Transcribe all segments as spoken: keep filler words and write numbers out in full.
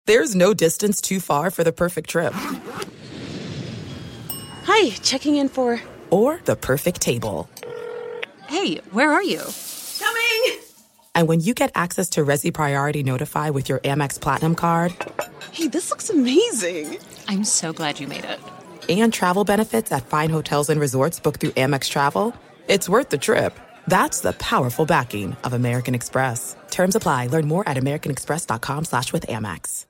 There's no distance too far for the perfect trip. Hi, checking in for... Or the perfect table. Hey, where are you? Coming! And when you get access to Resi Priority Notify with your Amex Platinum card... Hey, this looks amazing. I'm so glad you made it. And travel benefits at fine hotels and resorts booked through Amex Travel, it's worth the trip. That's the powerful backing of American Express. Terms apply. Learn more at americanexpress.com slash with Amex.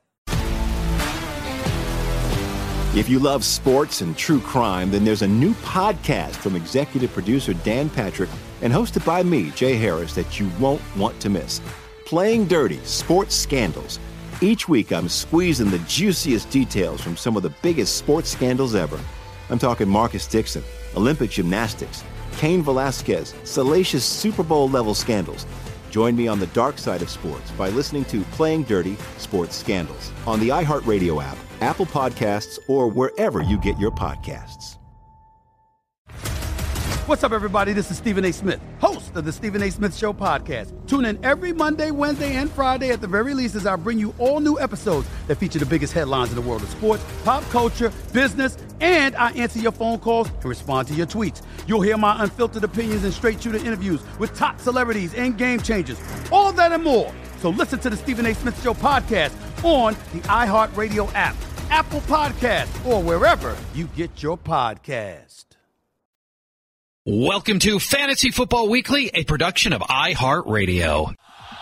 If you love sports and true crime, then there's a new podcast from executive producer Dan Patrick and hosted by me, Jay Harris, that you won't want to miss. Playing Dirty: Sports Scandals. Each week, I'm squeezing the juiciest details from some of the biggest sports scandals ever. I'm talking Marcus Dixon, Olympic gymnastics, Cain Velasquez, salacious Super Bowl-level scandals. Join me on the dark side of sports by listening to Playing Dirty: Sports Scandals on the iHeartRadio app, Apple Podcasts, or wherever you get your podcasts. What's up, everybody? This is Stephen A. Smith, host of the Stephen A. Smith Show podcast. Tune in every Monday, Wednesday, and Friday at the very least as I bring you all new episodes that feature the biggest headlines in the world of sports, pop culture, business, and I answer your phone calls and respond to your tweets. You'll hear my unfiltered opinions and straight-shooter interviews with top celebrities and game changers. All that and more. So listen to the Stephen A. Smith Show podcast on the iHeartRadio app, Apple Podcasts, or wherever you get your podcast. Welcome to Fantasy Football Weekly, a production of iHeartRadio.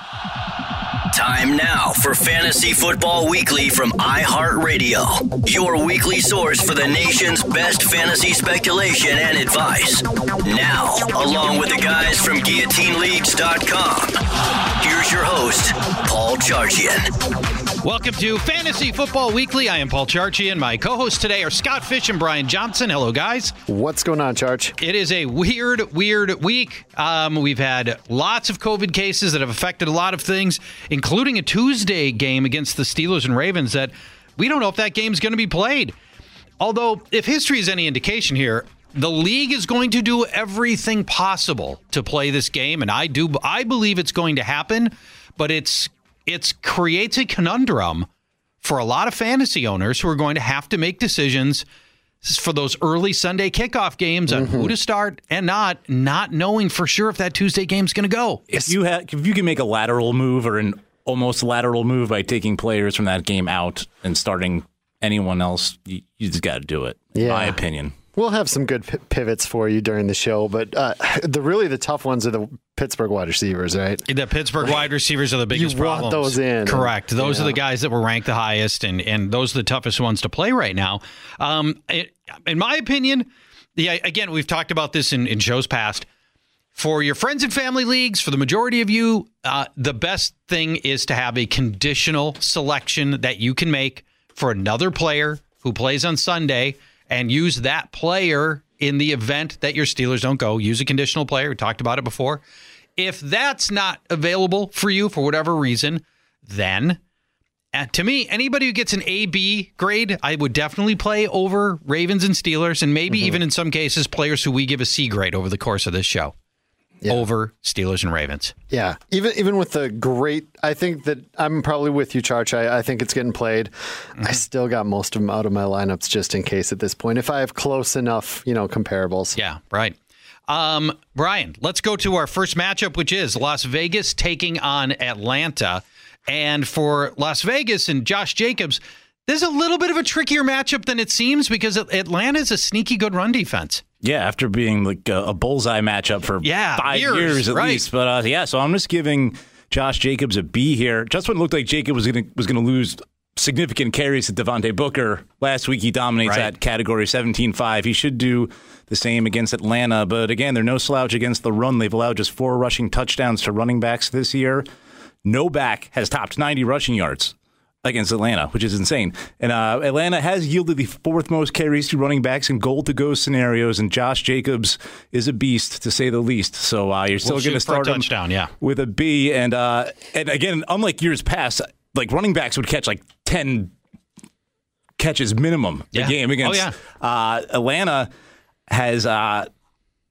Time now for Fantasy Football Weekly from iHeartRadio, your weekly source for the nation's best fantasy speculation and advice. Now, along with the guys from guillotine leagues dot com, here's your host, Paul Charchian. Welcome to Fantasy Football Weekly. I am Paul Charchian. My co-hosts today are Scott Fish and Brian Johnson. Hello, guys. What's going on, Charch? It is a weird, weird week. Um, we've had lots of COVID cases that have affected a lot of things, including a Tuesday game against the Steelers and Ravens that we don't know if that game's going to be played. Although, if history is any indication here, the league is going to do everything possible to play this game, and I do. I believe it's going to happen, but it's It creates a conundrum for a lot of fantasy owners who are going to have to make decisions for those early Sunday kickoff games on mm-hmm. who to start and not, not knowing for sure if that Tuesday game's going to go. If you ha- if you can make a lateral move or an almost lateral move by taking players from that game out and starting anyone else, you, you just got to do it, yeah. in my opinion. We'll have some good p- pivots for you during the show, but uh, the really the tough ones are the Pittsburgh wide receivers, right? The Pittsburgh like, wide receivers are the biggest you problems. You want those in. Correct. Those yeah. are the guys that were ranked the highest, and, and those are the toughest ones to play right now. Um, it, in my opinion, yeah, again, we've talked about this in, in shows past. For your friends and family leagues, for the majority of you, uh, the best thing is to have a conditional selection that you can make for another player who plays on Sunday and use that player in the event that your Steelers don't go. Use a conditional player. We talked about it before. If that's not available for you for whatever reason, then uh, to me, anybody who gets an A B grade, I would definitely play over Ravens and Steelers, and maybe mm-hmm. even in some cases, players who we give a C grade over the course of this show. Yeah. Over Steelers and Ravens. Yeah. Even even with the great, I think that I'm probably with you, Charch. I, I think it's getting played. Mm-hmm. I still got most of them out of my lineups just in case at this point, if I have close enough, you know, comparables. Yeah, right. Um, Brian, let's go to our first matchup, which is Las Vegas taking on Atlanta. And for Las Vegas and Josh Jacobs, this is a little bit of a trickier matchup than it seems because Atlanta is a sneaky good run defense. Yeah, after being like a, a bullseye matchup for yeah, five years, years at right. least. But uh, yeah, so I'm just giving Josh Jacobs a B here. Just when it looked like Jacob was going to was going to lose significant carries to Devontae Booker last week, he dominates right. that category seventeen five. He should do the same against Atlanta. But again, they're no slouch against the run. They've allowed just four rushing touchdowns to running backs this year. No back has topped ninety rushing yards against Atlanta, which is insane. And uh, Atlanta has yielded the fourth most carries to running backs in goal-to-go scenarios, and Josh Jacobs is a beast, to say the least. So uh, you're still we'll going to start him touchdown, yeah. with a B. And uh, and again, unlike years past, like running backs would catch like ten catches minimum yeah. a game against oh, yeah. uh, Atlanta has uh,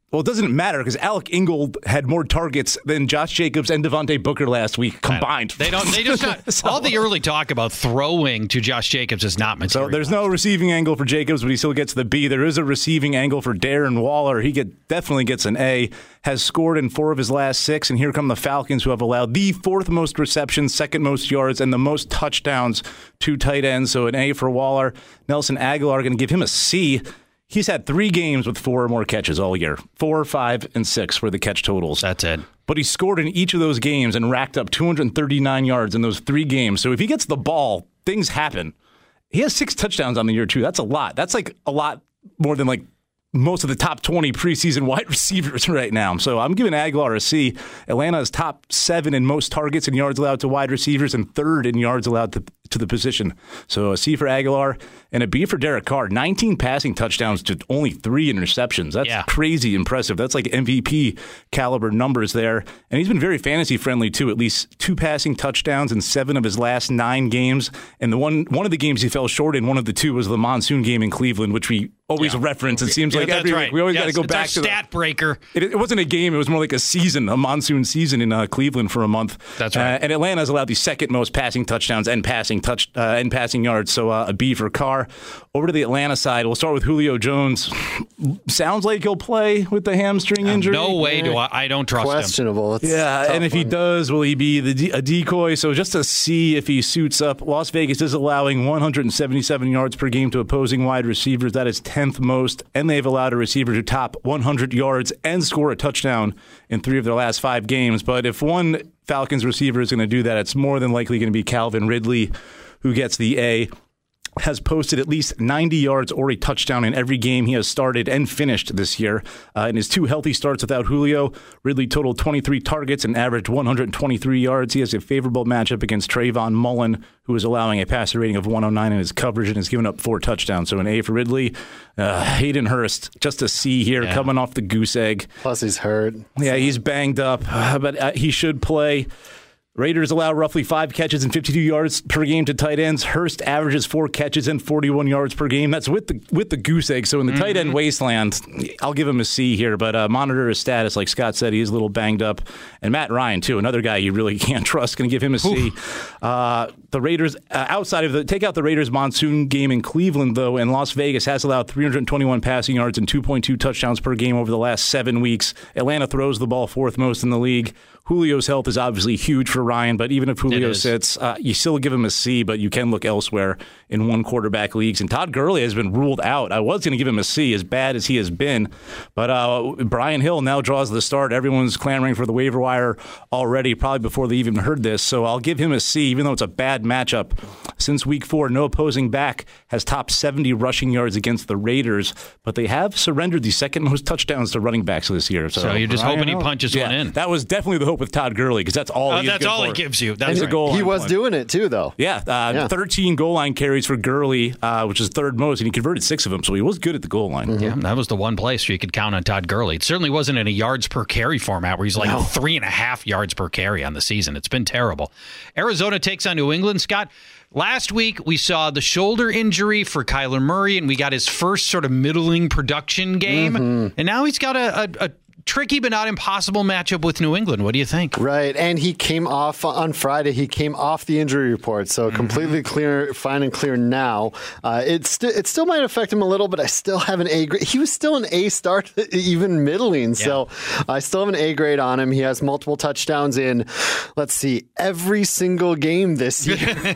Well, it doesn't matter because Alec Ingold had more targets than Josh Jacobs and Devontae Booker last week combined. They don't. They just not, so, all the early talk about throwing to Josh Jacobs is not material. So there's no receiving angle for Jacobs, but he still gets the B. There is a receiving angle for Darren Waller. He get definitely gets an A. Has scored in four of his last six, and here come the Falcons, who have allowed the fourth most receptions, second most yards, and the most touchdowns to tight ends. So an A for Waller. Nelson Aguilar, going to give him a C. He's had three games with four or more catches all year. Four, five, and six were the catch totals. That's it. But he scored in each of those games and racked up two hundred thirty-nine yards in those three games. So if he gets the ball, things happen. He has six touchdowns on the year, too. That's a lot. That's like a lot more than like most of the top twenty preseason wide receivers right now. So I'm giving Aguilar a C. Atlanta is top seven in most targets and yards allowed to wide receivers and third in yards allowed to, to the position. So a C for Aguilar and a B for Derek Carr. nineteen passing touchdowns to only three interceptions. That's yeah. crazy impressive. That's like M V P caliber numbers there. And he's been very fantasy friendly too. At least two passing touchdowns in seven of his last nine games. And the one one of the games he fell short in, one of the two was the monsoon game in Cleveland, which we always yeah. reference. It seems yeah, like every right. week we always yes, got to go it's back our to stat the, breaker. It, it wasn't a game. It was more like a season, a monsoon season in uh, Cleveland for a month. That's right. Uh, and Atlanta has allowed the second most passing touchdowns and passing touch uh, and passing yards. So uh, a B for Carr. Over to the Atlanta side, we'll start with Julio Jones. Sounds like he'll play with the hamstring injury. No way do I. I don't trust Questionable. him. It's yeah, and if one. he does, will he be the de- a decoy? So just to see if he suits up. Las Vegas is allowing one hundred seventy-seven yards per game to opposing wide receivers. That is tenth most, and they've allowed a receiver to top one hundred yards and score a touchdown in three of their last five games. But if one Falcons receiver is going to do that, it's more than likely going to be Calvin Ridley, who gets the A. Has posted at least ninety yards or a touchdown in every game he has started and finished this year. Uh, in his two healthy starts without Julio, Ridley totaled twenty-three targets and averaged one hundred twenty-three yards. He has a favorable matchup against Trayvon Mullen, who is allowing a passer rating of one oh nine in his coverage and has given up four touchdowns. So an A for Ridley. Uh, Hayden Hurst, just a C here, yeah. coming off the goose egg. Plus he's hurt. Yeah, he's banged up, uh, but uh, he should play. Raiders allow roughly five catches and fifty-two yards per game to tight ends. Hurst averages four catches and forty-one yards per game. That's with the with the goose egg. So in the mm-hmm. tight end wasteland, I'll give him a C here. But uh, monitor his status. Like Scott said, he's a little banged up. And Matt Ryan, too, another guy you really can't trust. Going to give him a C. Uh, the Raiders, uh, outside of the, take out the Raiders monsoon game in Cleveland, though, and Las Vegas has allowed three hundred twenty-one passing yards and two point two touchdowns per game over the last seven weeks. Atlanta throws the ball fourth most in the league. Julio's health is obviously huge for Ryan, but even if Julio sits, uh, you still give him a C, but you can look elsewhere in one quarterback leagues. And Todd Gurley has been ruled out. I was going to give him a C, as bad as he has been, but uh, Brian Hill now draws the start. Everyone's clamoring for the waiver wire already, probably before they even heard this. So I'll give him a C, even though it's a bad matchup. Since week four, no opposing back has topped seventy rushing yards against the Raiders, but they have surrendered the second most touchdowns to running backs this year. So, so you're just Brian hoping Hill, he punches yeah, one in. That was definitely the hope with Todd Gurley, because that's all uh, he's That's good all for. he gives you. That's a right. goal He was point. doing it, too, though. Yeah, uh, yeah, thirteen goal line carries for Gurley, uh, which is third most, and he converted six of them, so he was good at the goal line. Mm-hmm. Yeah, that was the one place where you could count on Todd Gurley. It certainly wasn't in a yards per carry format where he's like no. three and a half yards per carry on the season. It's been terrible. Arizona takes on New England, Scott. Last week, we saw the shoulder injury for Kyler Murray, and we got his first sort of middling production game. Mm-hmm. And now he's got a, a, a tricky but not impossible matchup with New England. What do you think? Right, and he came off on Friday. He came off the injury report, so mm-hmm. completely clear, fine and clear now. Uh, it, st- it still might affect him a little, but I still have an A grade. He was still an A start, even middling, yeah. so I still have an A grade on him. He has multiple touchdowns in, let's see, every single game this year.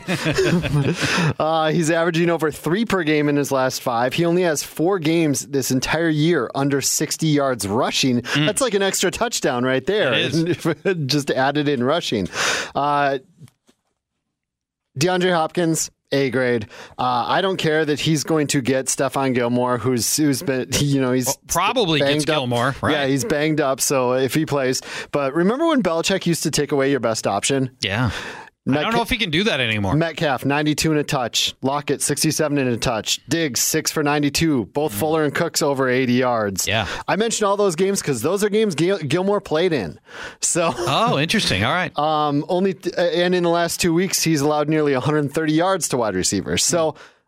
uh, he's averaging over three per game in his last five. He only has four games this entire year under sixty yards rushing. Mm. That's like an extra touchdown right there. It is. Just added in rushing. Uh, DeAndre Hopkins, A grade. Uh, I don't care that he's going to get Stephon Gilmore, who's who's been, you know, he's well, probably gets up. Gilmore, right? Yeah, he's banged up. So if he plays, but remember when Belichick used to take away your best option? Yeah. Metcalf, I don't know if he can do that anymore. Metcalf, ninety-two and a touch. Lockett, sixty-seven and a touch. Diggs, six for ninety-two. Both mm. Fuller and Cooks over eighty yards. Yeah. I mentioned all those games because those are games Gil- Gilmore played in. So. Oh, interesting. All right. Um, only th- and in the last two weeks, he's allowed nearly one hundred thirty yards to wide receivers. So. Mm.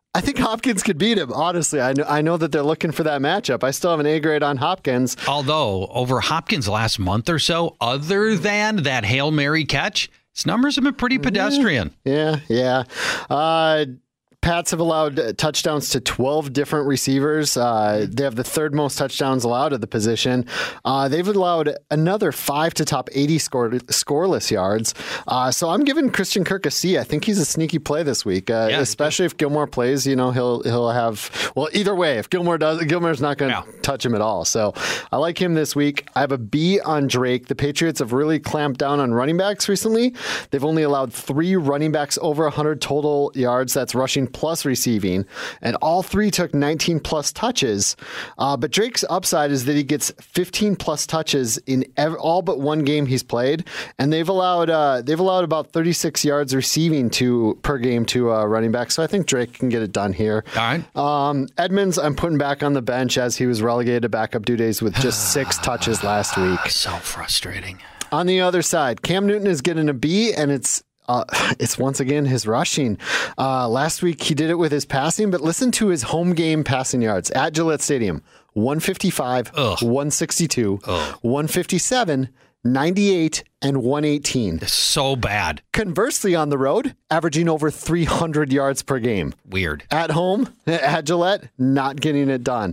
I think Hopkins could beat him, honestly. I know, I know that they're looking for that matchup. I still have an A grade on Hopkins. Although, over Hopkins' last month or so, other than that Hail Mary catch, his numbers have been pretty pedestrian. Yeah, yeah. Uh, Pats have allowed touchdowns to twelve different receivers. Uh, they have the third most touchdowns allowed at the position. Uh, they've allowed another five to top eighty score, scoreless yards. Uh, so I'm giving Christian Kirk a C. I think he's a sneaky play this week, uh, yeah, especially if Gilmore plays. You know, he'll he'll have well either way. If Gilmore does, Gilmore's not going to yeah. touch him at all. So I like him this week. I have a B on Drake. The Patriots have really clamped down on running backs recently. They've only allowed three running backs over one hundred total yards. That's rushing plus receiving, and all three took nineteen plus touches. Uh, but Drake's upside is that he gets fifteen plus touches in ev- all but one game he's played, and they've allowed uh, they've allowed about thirty-six yards receiving to per game to uh, running back. So I think Drake can get it done here. All right. Um, Edmonds, I'm putting back on the bench as he was relegated to backup due days with just six touches last week. So frustrating. On the other side, Cam Newton is getting a B, and it's Uh, it's once again his rushing. Uh, last week he did it with his passing, but listen to his home game passing yards at Gillette Stadium: one fifty-five, Ugh. one sixty-two, Ugh. one fifty-seven, ninety-eight, and one eighteen. It's so bad. Conversely, on the road, averaging over three hundred yards per game. Weird. At home, at Gillette, not getting it done.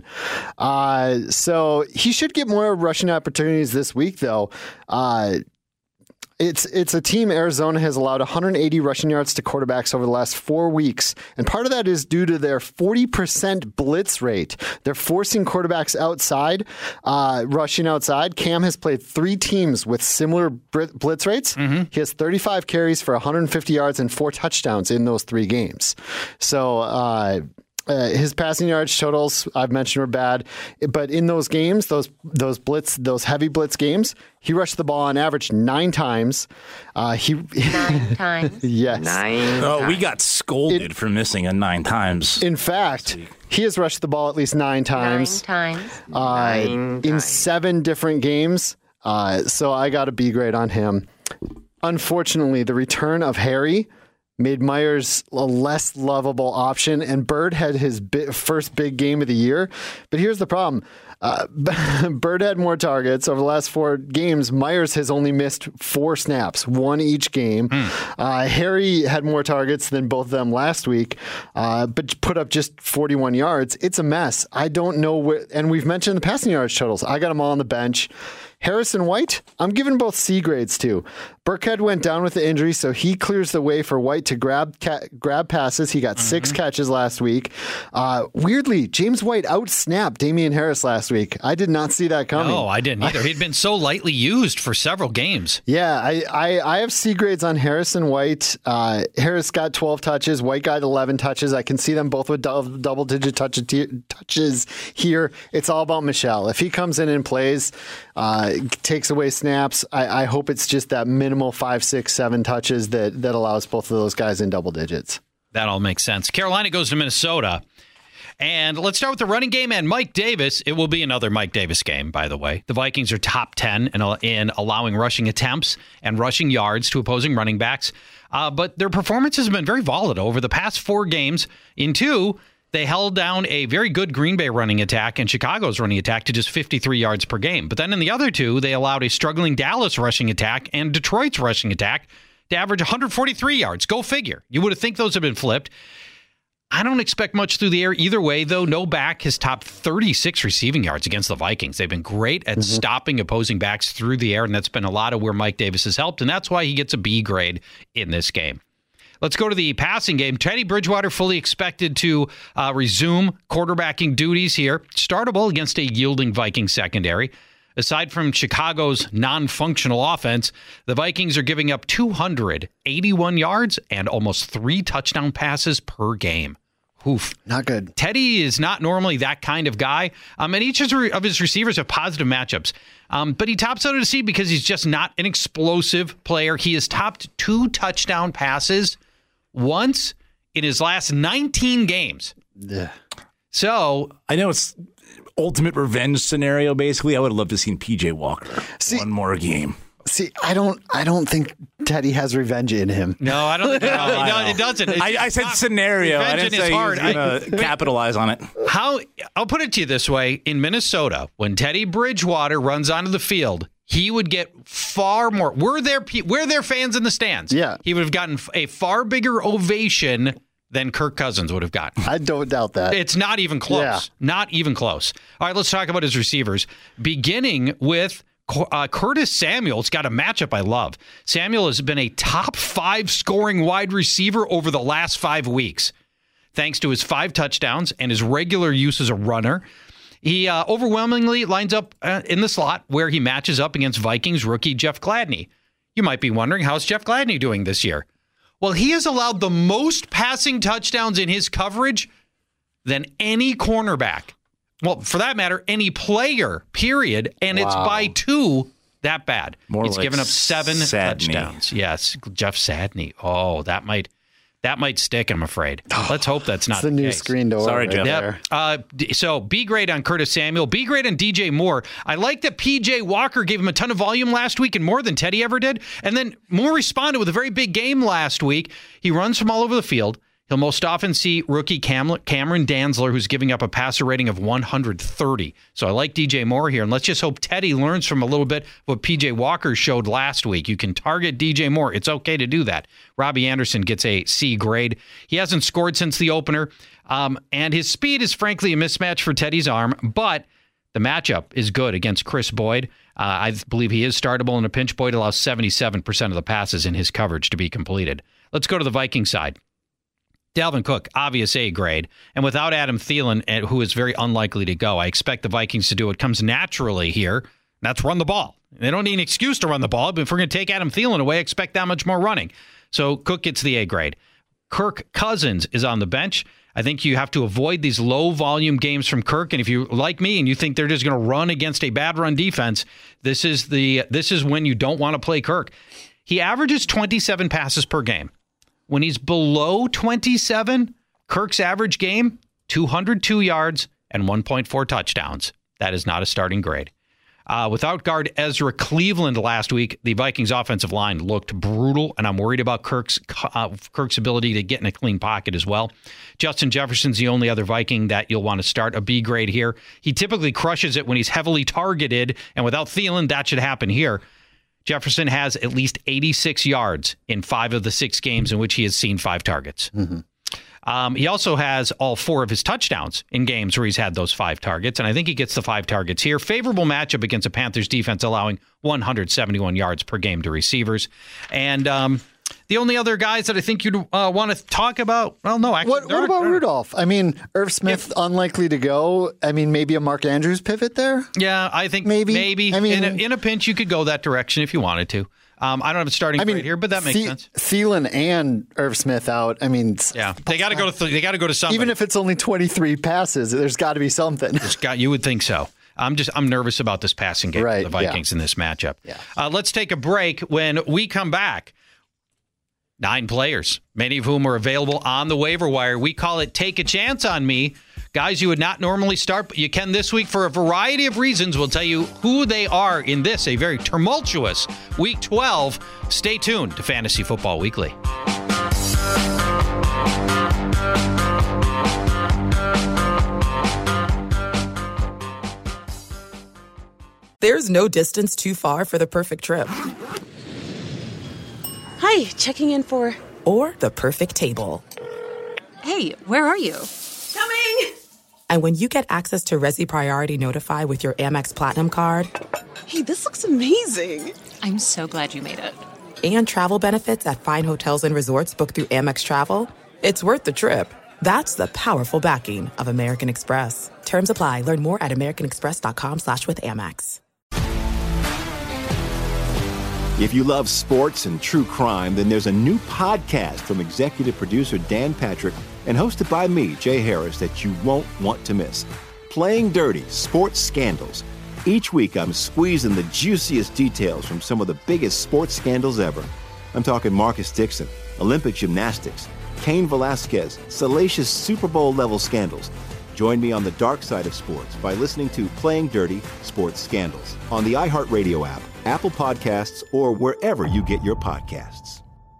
Uh, so he should get more rushing opportunities this week, though. Uh, It's it's a team, Arizona has allowed one hundred eighty rushing yards to quarterbacks over the last four weeks. And part of that is due to their forty percent blitz rate. They're forcing quarterbacks outside, uh, rushing outside. Cam has played three teams with similar blitz rates. Mm-hmm. He has thirty-five carries for one hundred fifty yards and four touchdowns in those three games. So, uh, Uh, his passing yards totals I've mentioned were bad, but in those games, those those blitz, those heavy blitz games, he rushed the ball on average nine times. Uh, he nine times. Yes. Nine. Oh, times. We got scolded it, for missing a nine times. In fact, he has rushed the ball at least nine times. Nine times. Uh, nine in times. seven different games. Uh, so I got a B grade on him. Unfortunately, the return of Harry made Myers a less lovable option, and Bird had his bi- first big game of the year. But here's the problem. Uh, Bird had more targets over the last four games. Myers has only missed four snaps, one each game. Mm. Uh, Harry had more targets than both of them last week, uh, but put up just forty-one yards. It's a mess. I don't know where, and we've mentioned the passing yards totals. I got them all on the bench. Harrison White, I'm giving both C grades to. Burkhead went down with the injury, so he clears the way for White to grab ca- grab passes. He got mm-hmm. six catches last week. Uh, weirdly, James White out-snapped Damian Harris last week. I did not see that coming. No, I didn't either. He'd been so lightly used for several games. Yeah, I, I, I have C grades on Harrison White. Uh, Harris got twelve touches. White got eleven touches. I can see them both with double, double-digit touch, touches here. It's all about Michel. If he comes in and plays, uh, takes away snaps, I, I hope it's just that minimal five, six, seven touches that, that allows both of those guys in double digits. That all makes sense. Carolina goes to Minnesota. And let's start with the running game and Mike Davis. It will be another Mike Davis game, by the way. The Vikings are top ten in, in allowing rushing attempts and rushing yards to opposing running backs. Uh, but their performances have been very volatile over the past four games. In two, they held down a very good Green Bay running attack and Chicago's running attack to just fifty-three yards per game. But then in the other two, they allowed a struggling Dallas rushing attack and Detroit's rushing attack to average one hundred forty-three yards. Go figure. You would have think those have been flipped. I don't expect much through the air either way, though. No back has topped thirty-six receiving yards against the Vikings. They've been great at mm-hmm. stopping opposing backs through the air, and that's been a lot of where Mike Davis has helped, and that's why he gets a B grade in this game. Let's go to the passing game. Teddy Bridgewater fully expected to uh, resume quarterbacking duties here. Startable against a yielding Viking secondary. Aside from Chicago's non-functional offense, the Vikings are giving up two hundred eighty-one yards and almost three touchdown passes per game. Oof. Not good. Teddy is not normally that kind of guy. Um, and each of his receivers have positive matchups. Um, but he tops out of the seed because he's just not an explosive player. He has topped two touchdown passes once in his last nineteen games. Yeah. So I know it's ultimate revenge scenario, basically. I would have loved to have seen P J Walker. See, one more game. See, I don't I don't think Teddy has revenge in him. No, I don't think no, I no, know. it doesn't. It's I, I said not- scenario. I revenge didn't in his say heart. he's going to capitalize on it. How I'll put it to you this way: in Minnesota, when Teddy Bridgewater runs onto the field, he would get far more. We're their pe- we're their fans in the stands. Yeah, he would have gotten a far bigger ovation than Kirk Cousins would have gotten. I don't doubt that. It's not even close. Yeah. Not even close. All right, let's talk about his receivers, beginning with uh, Curtis Samuel. It's got a matchup I love. Samuel has been a top five scoring wide receiver over the last five weeks, thanks to his five touchdowns and his regular use as a runner. He uh, overwhelmingly lines up uh, in the slot where he matches up against Vikings rookie Jeff Gladney. You might be wondering, how's Jeff Gladney doing this year? Well, he has allowed the most passing touchdowns in his coverage than any cornerback. Well, for that matter, any player, period. And wow. It's by two that bad. More He's like given up seven Sadney. touchdowns. Yes, Jeff Sadney. Oh, that might that might stick, I'm afraid. Let's hope that's not it's the, the new case. screen door. Sorry, right Jeff. there. Yep. Uh, d- so B grade on Curtis Samuel. B grade on D J Moore. I like that P J Walker gave him a ton of volume last week and more than Teddy ever did. And then Moore responded with a very big game last week. He runs from all over the field. He'll most often see rookie Cam- Cameron Dantzler, who's giving up a passer rating of one hundred thirty. So I like D J Moore here. And let's just hope Teddy learns from a little bit what P J Walker showed last week. You can target D J Moore. It's okay to do that. Robbie Anderson gets a C grade. He hasn't scored since the opener. Um, and his speed is frankly a mismatch for Teddy's arm. But the matchup is good against Chris Boyd. Uh, I believe he is startable in a pinch. Boyd allows seventy-seven percent of the passes in his coverage to be completed. Let's go to the Viking side. Dalvin Cook, obvious A grade. And without Adam Thielen, who is very unlikely to go, I expect the Vikings to do what comes naturally here. That's run the ball. They don't need an excuse to run the ball, but if we're going to take Adam Thielen away, expect that much more running. So Cook gets the A grade. Kirk Cousins is on the bench. I think you have to avoid these low-volume games from Kirk. And if you like me and you think they're just going to run against a bad run defense, this is the this is when you don't want to play Kirk. He averages twenty-seven passes per game. When he's below twenty-seven, Kirk's average game, two hundred two yards and one point four touchdowns. That is not a starting grade. Uh, without guard Ezra Cleveland last week, the Vikings offensive line looked brutal, and I'm worried about Kirk's uh, Kirk's ability to get in a clean pocket as well. Justin Jefferson's the only other Viking that you'll want to start, a B grade here. He typically crushes it when he's heavily targeted, and without Thielen, that should happen here. Jefferson has at least eighty-six yards in five of the six games in which he has seen five targets. Mm-hmm. Um, he also has all four of his touchdowns in games where he's had those five targets, and I think he gets the five targets here. Favorable matchup against a Panthers defense allowing one hundred seventy-one yards per game to receivers. And um, the only other guys that I think you'd uh, want to talk about, well, no, actually. What, what about Rudolph? I mean, Irv Smith, if, unlikely to go. I mean, maybe a Mark Andrews pivot there? Yeah, I think maybe. Maybe. I mean, in a, in a pinch, you could go that direction if you wanted to. Um, I don't have a starting I mean, grade here, but that makes The- sense. Thielen and Irv Smith out. I mean, Yeah, they got to go to th- they got to go to somebody. even if it's only twenty-three passes, there's got to be something. There's got, you would think so. I'm just I'm nervous about this passing game Right, for the Vikings yeah. in this matchup. Yeah. Uh, let's take a break. When we come back, nine players, many of whom are available on the waiver wire. We call it Take a Chance on Me. Guys you would not normally start, but you can this week for a variety of reasons. We'll tell you who they are in this, a very tumultuous Week twelve. Stay tuned to Fantasy Football Weekly. There's no distance too far for the perfect trip. Hi, checking in for... Or the perfect table. Hey, where are you? Coming! And when you get access to Resi Priority Notify with your Amex Platinum card... Hey, this looks amazing! I'm so glad you made it. And travel benefits at fine hotels and resorts booked through Amex Travel, it's worth the trip. That's the powerful backing of American Express. Terms apply. Learn more at americanexpress.com slash with Amex. If you love sports and true crime, then there's a new podcast from executive producer Dan Patrick and hosted by me, Jay Harris, that you won't want to miss. Playing Dirty: Sports Scandals. Each week, I'm squeezing the juiciest details from some of the biggest sports scandals ever. I'm talking Marcus Dixon, Olympic gymnastics, Cain Velasquez, salacious Super Bowl-level scandals. Join me on the dark side of sports by listening to Playing Dirty Sports Scandals on the iHeartRadio app, Apple Podcasts, or wherever you get your podcasts.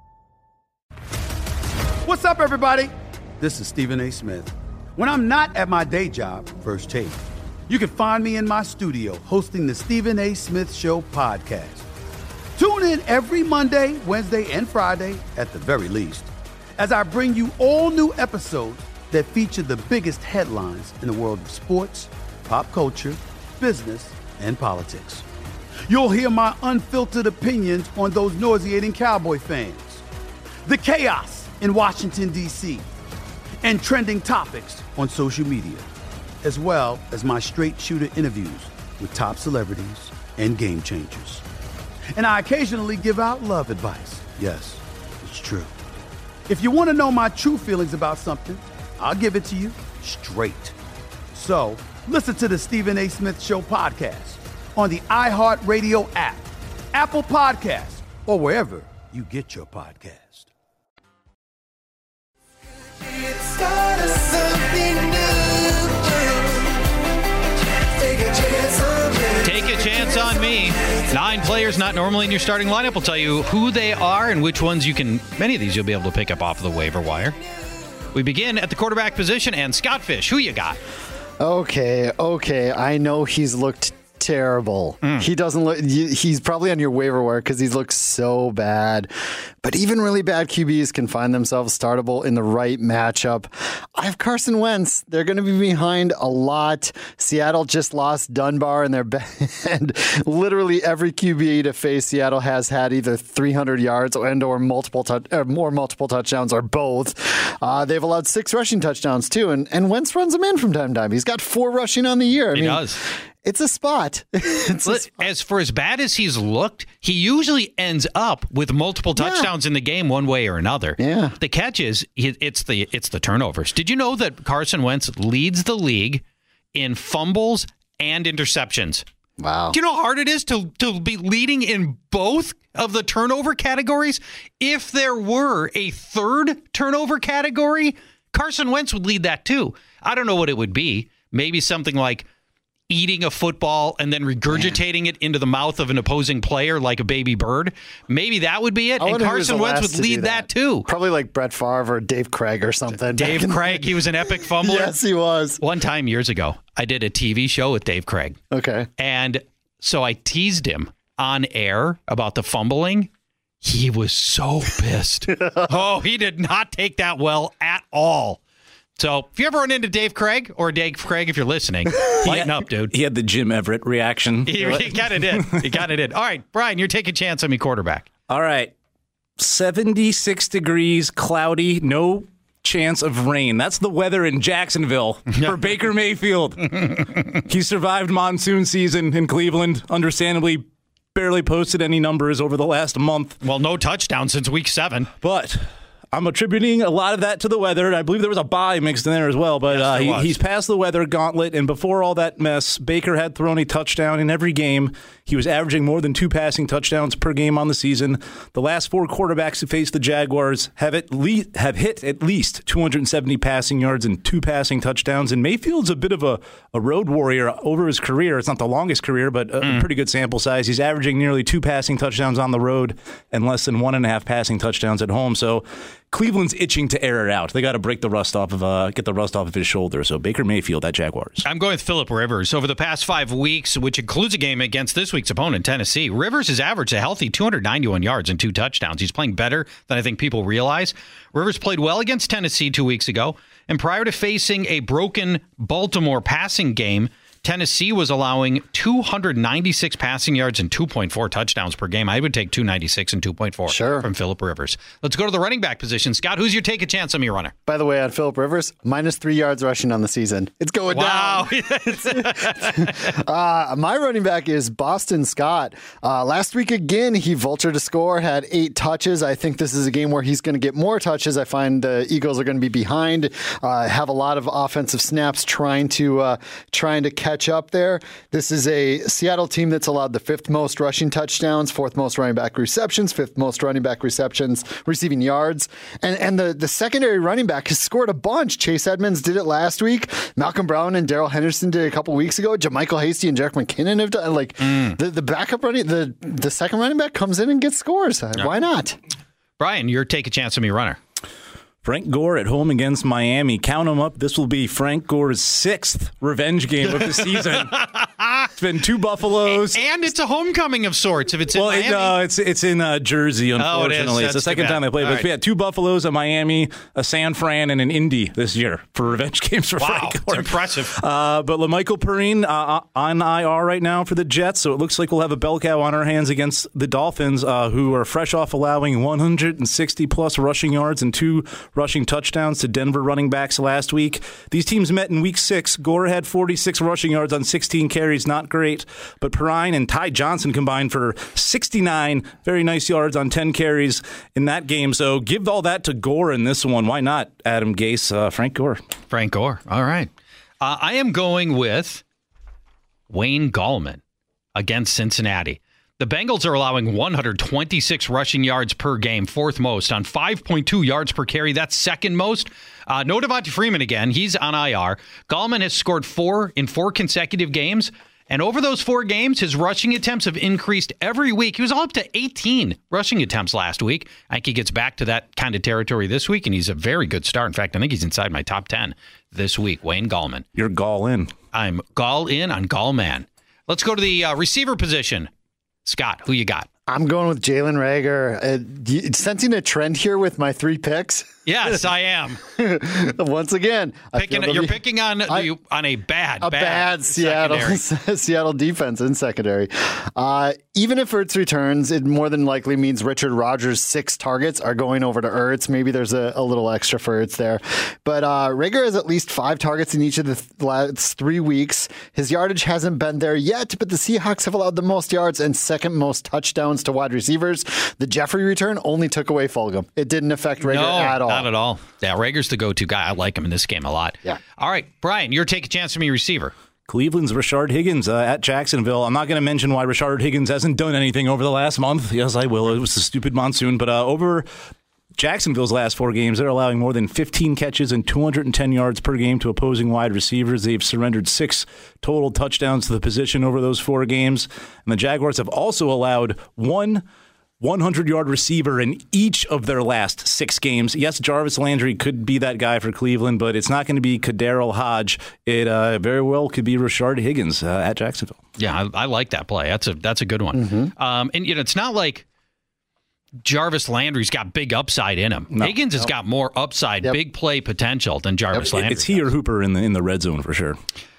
What's up, everybody? This is Stephen A. Smith. When I'm not at my day job, First Take, you can find me in my studio hosting the Stephen A. Smith Show podcast. Tune in every Monday, Wednesday, and Friday, at the very least, as I bring you all new episodes that feature the biggest headlines in the world of sports, pop culture, business, and politics. You'll hear my unfiltered opinions on those nauseating Cowboy fans, the chaos in Washington, D C, and trending topics on social media, as well as my straight shooter interviews with top celebrities and game changers. And I occasionally give out love advice. Yes, it's true. If you want to know my true feelings about something, I'll give it to you straight. So, listen to the Stephen A. Smith Show podcast on the iHeartRadio app, Apple Podcasts, or wherever you get your podcast. Take a chance on me. Nine players not normally in your starting lineup. We'll tell you who they are and which ones you can, many of these you'll be able to pick up off of the waiver wire. We begin at the quarterback position, and Scott Fish, who you got? Okay, okay. I know he's looked terrible. Mm. He doesn't look, he's probably on your waiver wire because he's looked so bad. But even really bad Q Bs can find themselves startable in the right matchup. I have Carson Wentz. They're going to be behind a lot. Seattle just lost Dunbar in their band. Literally every Q B to face Seattle has had either three hundred yards and or multiple touch, or more multiple touchdowns or both. Uh, they've allowed six rushing touchdowns too, and, and Wentz runs them in from time to time. He's got four rushing on the year. I he mean, does. It's a spot. it's a spot. As for as bad as he's looked, he usually ends up with multiple touchdowns yeah. in the game one way or another. Yeah. The catch is it's the it's the turnovers. Did you know that Carson Wentz leads the league in fumbles and interceptions? Wow. Do you know how hard it is to, to be leading in both of the turnover categories? If there were a third turnover category, Carson Wentz would lead that too. I don't know what it would be. Maybe something like eating a football and then regurgitating Man. it into the mouth of an opposing player like a baby bird. Maybe that would be it. And Carson Wentz would lead that. that too. Probably like Brett Favre or Dave Craig or something. Dave Craig, he was an epic fumbler. Yes, he was. One time years ago, I did a T V show with Dave Craig. Okay. And so I teased him on air about the fumbling. He was so pissed. Oh, he did not take that well at all. So if you ever run into Dave Craig, or Dave Craig if you're listening, lighten up, dude. He had the Jim Everett reaction. He, he kind of did. He kind of did. All right, Brian, you're taking a chance on me quarterback. All right. seventy-six degrees, cloudy, no chance of rain. That's the weather in Jacksonville for Baker Mayfield. He survived monsoon season in Cleveland, understandably barely posted any numbers over the last month. Well, no touchdown since week seven. But I'm attributing a lot of that to the weather. I believe there was a bye mixed in there as well, but yes, uh, he, he's passed the weather gauntlet, and before all that mess, Baker had thrown a touchdown in every game. He was averaging more than two passing touchdowns per game on the season. The last four quarterbacks who faced the Jaguars have at least have hit at least two hundred seventy passing yards and two passing touchdowns, and Mayfield's a bit of a, a road warrior over his career. It's not the longest career, but a mm. pretty good sample size. He's averaging nearly two passing touchdowns on the road and less than one and a half passing touchdowns at home. So Cleveland's itching to air it out. They got to break the rust off of uh, get the rust off of his shoulder. So Baker Mayfield at Jaguars. I'm going with Phillip Rivers. Over the past five weeks, which includes a game against this week's opponent, Tennessee, Rivers has averaged a healthy two hundred ninety-one yards and two touchdowns. He's playing better than I think people realize. Rivers played well against Tennessee two weeks ago, and prior to facing a broken Baltimore passing game, Tennessee was allowing two hundred ninety-six passing yards and two point four touchdowns per game. I would take two ninety-six and two point four sure. from Phillip Rivers. Let's go to the running back position. Scott, who's your take a chance on me runner? By the way, on Phillip Rivers, minus three yards rushing on the season. It's going going wow. down. uh, my running back is Boston Scott. Uh, last week, again, he vultured a score, had eight touches. I think this is a game where he's going to get more touches. I find the Eagles are going to be behind, uh, have a lot of offensive snaps trying to uh, trying to catch up there. This is a Seattle team that's allowed the fifth most rushing touchdowns, fourth most running back receptions, fifth most running back receptions, receiving yards. And and the, the secondary running back has scored a bunch. Chase Edmonds did it last week. Malcolm Brown and Darrell Henderson did it a couple weeks ago. JaMychal Hasty and Jerick McKinnon have done like mm. the, the backup running, the, the second running back comes in and gets scores. Yeah. Why not? Brian, you're take a chance on me runner. Frank Gore at home against Miami. Count them up. This will be Frank Gore's sixth revenge game of the season. It's been two Buffaloes. And it's a homecoming of sorts if it's in well, Miami. Well, it, uh, it's, it's in uh, Jersey, unfortunately. Oh, it is. It's the second time time they played. But right. we had two Buffaloes, a Miami, a San Fran, and an Indy this year for revenge games for wow, Frank Gore. That's impressive. Uh, but LaMichael Perrine uh, on I R right now for the Jets, so it looks like we'll have a bell cow on our hands against the Dolphins, uh, who are fresh off allowing one hundred sixty plus rushing yards and two rushing touchdowns to Denver running backs last week. These teams met in week six. Gore had forty-six rushing yards on sixteen carries, not great. But Perrine and Ty Johnson combined for sixty-nine very nice yards on ten carries in that game. So give all that to Gore in this one. Why not, Adam Gase, uh, Frank Gore? Frank Gore. All right. Uh, I am going with Wayne Gallman against Cincinnati. The Bengals are allowing one hundred twenty-six rushing yards per game, fourth most, on five point two yards per carry. That's second most. Uh, no Devonta Freeman again. He's on I R. Gallman has scored four in four consecutive games. And over those four games, his rushing attempts have increased every week. He was all up to eighteen rushing attempts last week. I think he gets back to that kind of territory this week, and he's a very good start. In fact, I think he's inside my top ten this week, Wayne Gallman. You're Gall in. I'm Gall in on Gallman. Let's go to the uh, receiver position. Scott, who you got? I'm going with Jalen Reagor. Uh, sensing a trend here with my three picks. Yes, I am. Once again, picking, I you're be, picking on I, on a bad, a bad, bad Seattle Seattle defense in secondary. Uh, even if Ertz returns, it more than likely means Richard Rodgers' six targets are going over to Ertz. Maybe there's a, a little extra for Ertz there, but uh, Reagor has at least five targets in each of the th- last three weeks. His yardage hasn't been there yet, but the Seahawks have allowed the most yards and second most touchdowns to wide receivers. The Jeffrey return only took away Fulgham. It didn't affect Reagor no, at all. Not at all. Yeah, Reagor's the go-to guy. I like him in this game a lot. Yeah. All right, Brian, you're taking a chance on me, receiver. Cleveland's Rashard Higgins uh, at Jacksonville. I'm not going to mention why Rashard Higgins hasn't done anything over the last month. Yes, I will. It was a stupid monsoon. But uh, over Jacksonville's last four games, they're allowing more than fifteen catches and two hundred ten yards per game to opposing wide receivers. They've surrendered six total touchdowns to the position over those four games. And the Jaguars have also allowed one hundred-yard receiver in each of their last six games. Yes, Jarvis Landry could be that guy for Cleveland, but it's not going to be Kaderil Hodge. It uh, very well could be Rashard Higgins uh, at Jacksonville. Yeah, I, I like that play. That's a that's a good one. Mm-hmm. Um, and you know, it's not like Jarvis Landry's got big upside in him. No, Higgins no. has got more upside, yep. big play potential than Jarvis yep. Landry. It's he or Hooper in the in the red zone for sure.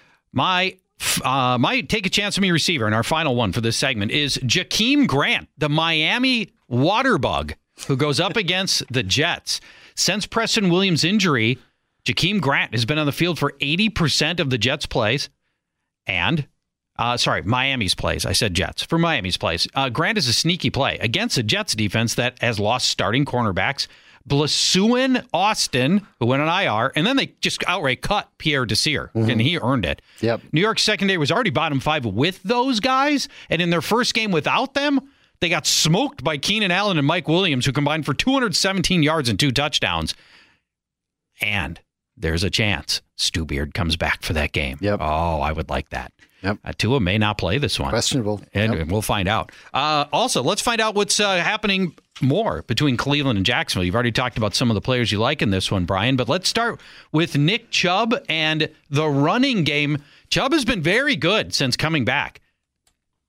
My Uh, my take a chance on me receiver, and our final one for this segment is Jakeem Grant, the Miami water bug, who goes up against the Jets. Since Preston Williams' injury, Jakeem Grant has been on the field for eighty percent of the Jets' plays. And, uh, sorry, Miami's plays. I said Jets. For Miami's plays. Uh, Grant is a sneaky play against a Jets defense that has lost starting cornerbacks. Blasuin Austin, who went on I R, and then they just outright cut Pierre Desir, mm-hmm. and he earned it. Yep. New York secondary was already bottom five with those guys, and in their first game without them, they got smoked by Keenan Allen and Mike Williams, who combined for two hundred seventeen yards and two touchdowns. And there's a chance Stu Beard comes back for that game. Yep. Oh, I would like that. Yep. Uh, Tua may not play this one. Questionable. And yep. we'll find out. Uh, also, let's find out what's uh, happening more between Cleveland and Jacksonville. You've already talked about some of the players you like in this one, Brian, but let's start with Nick Chubb and the running game. Chubb has been very good since coming back.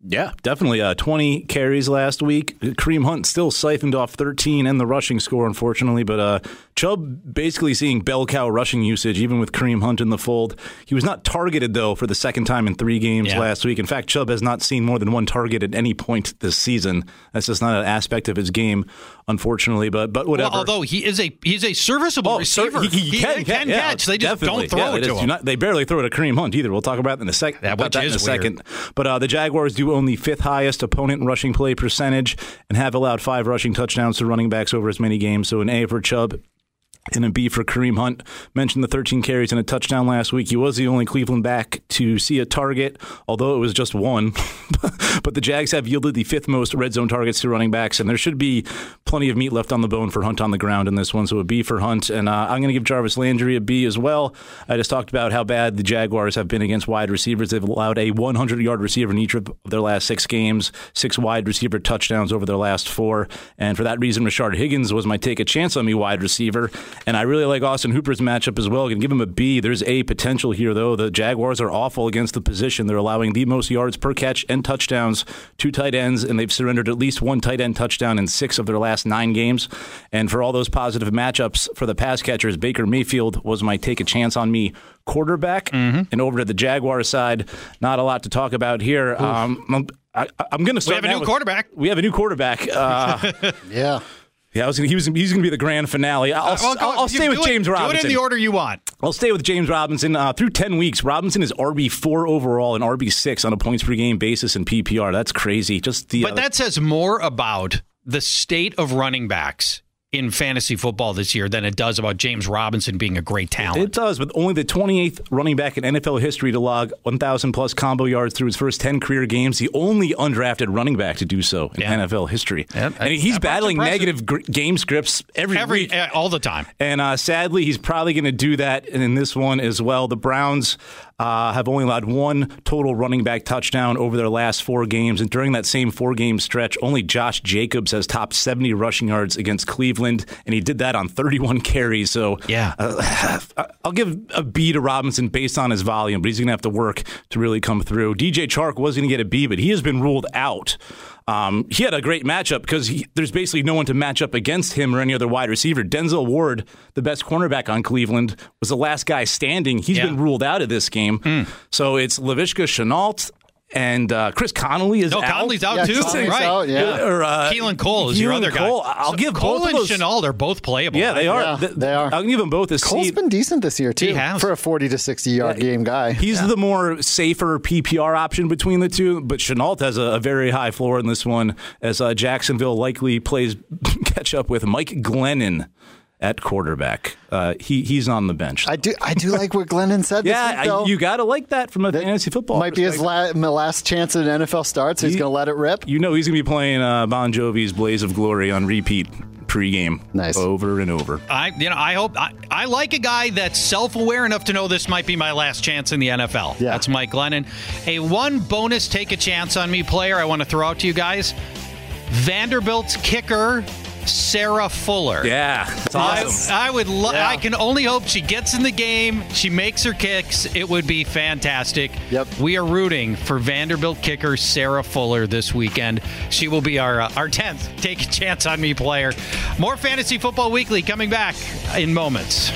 Yeah, definitely. Uh, twenty carries last week. Kareem Hunt still siphoned off thirteen and the rushing score, unfortunately. But uh, Chubb basically seeing bell cow rushing usage, even with Kareem Hunt in the fold. He was not targeted, though, for the second time in three games yeah. last week. In fact, Chubb has not seen more than one target at any point this season. That's just not an aspect of his game, unfortunately. But but whatever. Well, although he is a he's a serviceable oh, receiver. He, he, he can, he can, can yeah, catch. They just definitely. don't throw yeah, it to him. Not, they barely throw it to Kareem Hunt either. We'll talk about that in a, sec- yeah, about that in a weird. second. But uh, the Jaguars do own the fifth highest opponent rushing play percentage and have allowed five rushing touchdowns to running backs over as many games. So an A for Chubb and a B for Kareem Hunt. Mentioned the thirteen carries and a touchdown last week. He was the only Cleveland back to see a target, although it was just one. But the Jags have yielded the fifth most red zone targets to running backs, and there should be plenty of meat left on the bone for Hunt on the ground in this one, so a B for Hunt. And uh, I'm going to give Jarvis Landry a B as well. I just talked about how bad the Jaguars have been against wide receivers. They've allowed a hundred-yard receiver in each of their last six games, six wide receiver touchdowns over their last four. And for that reason, Rashard Higgins was my take a chance on me wide receiver. And I really like Austin Hooper's matchup as well. I can give him a B. There's a potential here, though. The Jaguars are awful against the position. They're allowing the most yards per catch and touchdowns to tight ends, and they've surrendered at least one tight end touchdown in six of their last nine games. And for all those positive matchups for the pass catchers, Baker Mayfield was my take a chance on me quarterback. Mm-hmm. And over to the Jaguars side, not a lot to talk about here. Um, I, I'm going to start. We have a new with, quarterback. We have a new quarterback. Uh, yeah. Yeah, I was gonna, he was. He's going to be the grand finale. I'll, Uh, well, go- I'll, I'll you stay with do it- James Robinson. Do it in the order you want. I'll stay with James Robinson. Uh, through ten weeks, Robinson is R B four overall and R B six on a points per game basis in P P R. That's crazy. Just the. But uh, that says more about the state of running backs in fantasy football this year than it does about James Robinson being a great talent. It does, but only the twenty-eighth running back in N F L history to log one thousand plus combo yards through his first ten career games. The only undrafted running back to do so in Yeah. N F L history. Yeah, and he's that's battling impressive. negative gr- game scripts every, Every week. uh, all the time. And uh, sadly, he's probably going to do that in this one as well. The Browns uh, have only allowed one total running back touchdown over their last four games. And during that same four-game stretch, only Josh Jacobs has topped seventy rushing yards against Cleveland, and he did that on thirty-one carries. So Yeah. uh, I'll give a B to Robinson based on his volume, but he's going to have to work to really come through. D J Chark was going to get a B, but he has been ruled out. Um, he had a great matchup because he, there's basically no one to match up against him or any other wide receiver. Denzel Ward, the best cornerback on Cleveland, was the last guy standing. He's Yeah. been ruled out of this game. Mm. So it's Laviska Shenault and uh, Chris Connolly is No, out. Connolly's out Yeah, too. Connolly's Right. out, yeah. Or, uh, Keelan Cole is your Keelan other Cole. guy. I'll So give Cole both and of those. Shenault are both playable. Yeah, they are. Yeah, Th- they are. I'll give them both a Cole's C. been decent this year, too, He has. for a forty to sixty-yard game guy. He's the more safer P P R option between the two, but Shenault has a, a very high floor in this one as uh, Jacksonville likely plays catch up with Mike Glennon at quarterback. Uh, he he's on the bench. I do I do like what Glennon said this yeah, week, though. I, you got to like that from a That fantasy football Might be his perspective. la- my last chance at an N F L start, so he's He- going to let it rip. You know he's going to be playing uh, Bon Jovi's Blaze of Glory on repeat pregame Nice. over and over. I, you know, I hope I, I like a guy that's self-aware enough to know this might be my last chance in the N F L. Yeah. That's Mike Glennon. A one bonus take a chance on me player I want to throw out to you guys. Vanderbilt's kicker, Sarah Fuller. Yeah, that's awesome. I, I would. Lo- Yeah. I can only hope she gets in the game. She makes her kicks. It would be fantastic. Yep. We are rooting for Vanderbilt kicker Sarah Fuller this weekend. She will be our uh, our tenth take a chance on me player. More Fantasy Football Weekly coming back in moments.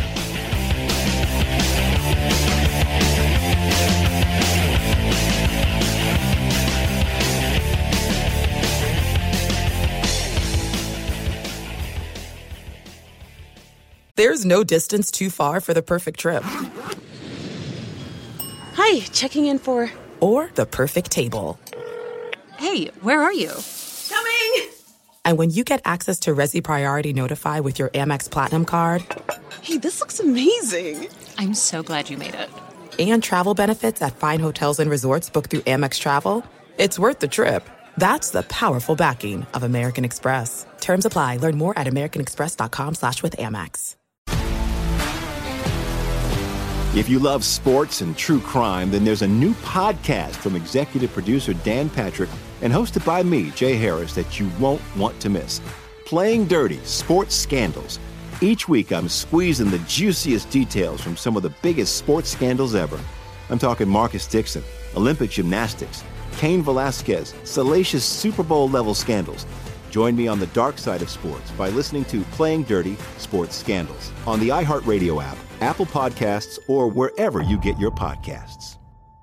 There's no distance too far for the perfect trip. Hi, checking in for... Or the perfect table. Hey, where are you? Coming! And when you get access to Resi Priority Notify with your Amex Platinum card Hey, this looks amazing. I'm so glad you made it. and travel benefits at fine hotels and resorts booked through Amex Travel, it's worth the trip. That's the powerful backing of American Express. Terms apply. Learn more at americanexpress.com slash with Amex. If you love sports and true crime, then there's a new podcast from executive producer Dan Patrick and hosted by me, Jay Harris, that you won't want to miss. Playing Dirty: Sports Scandals. Each week, I'm squeezing the juiciest details from some of the biggest sports scandals ever. I'm talking Marcus Dixon, Olympic gymnastics, Cain Velasquez, salacious Super Bowl level scandals. Join me on the dark side of sports by listening to Playing Dirty Sports Scandals on the iHeartRadio app, Apple Podcasts, or wherever you get your podcasts.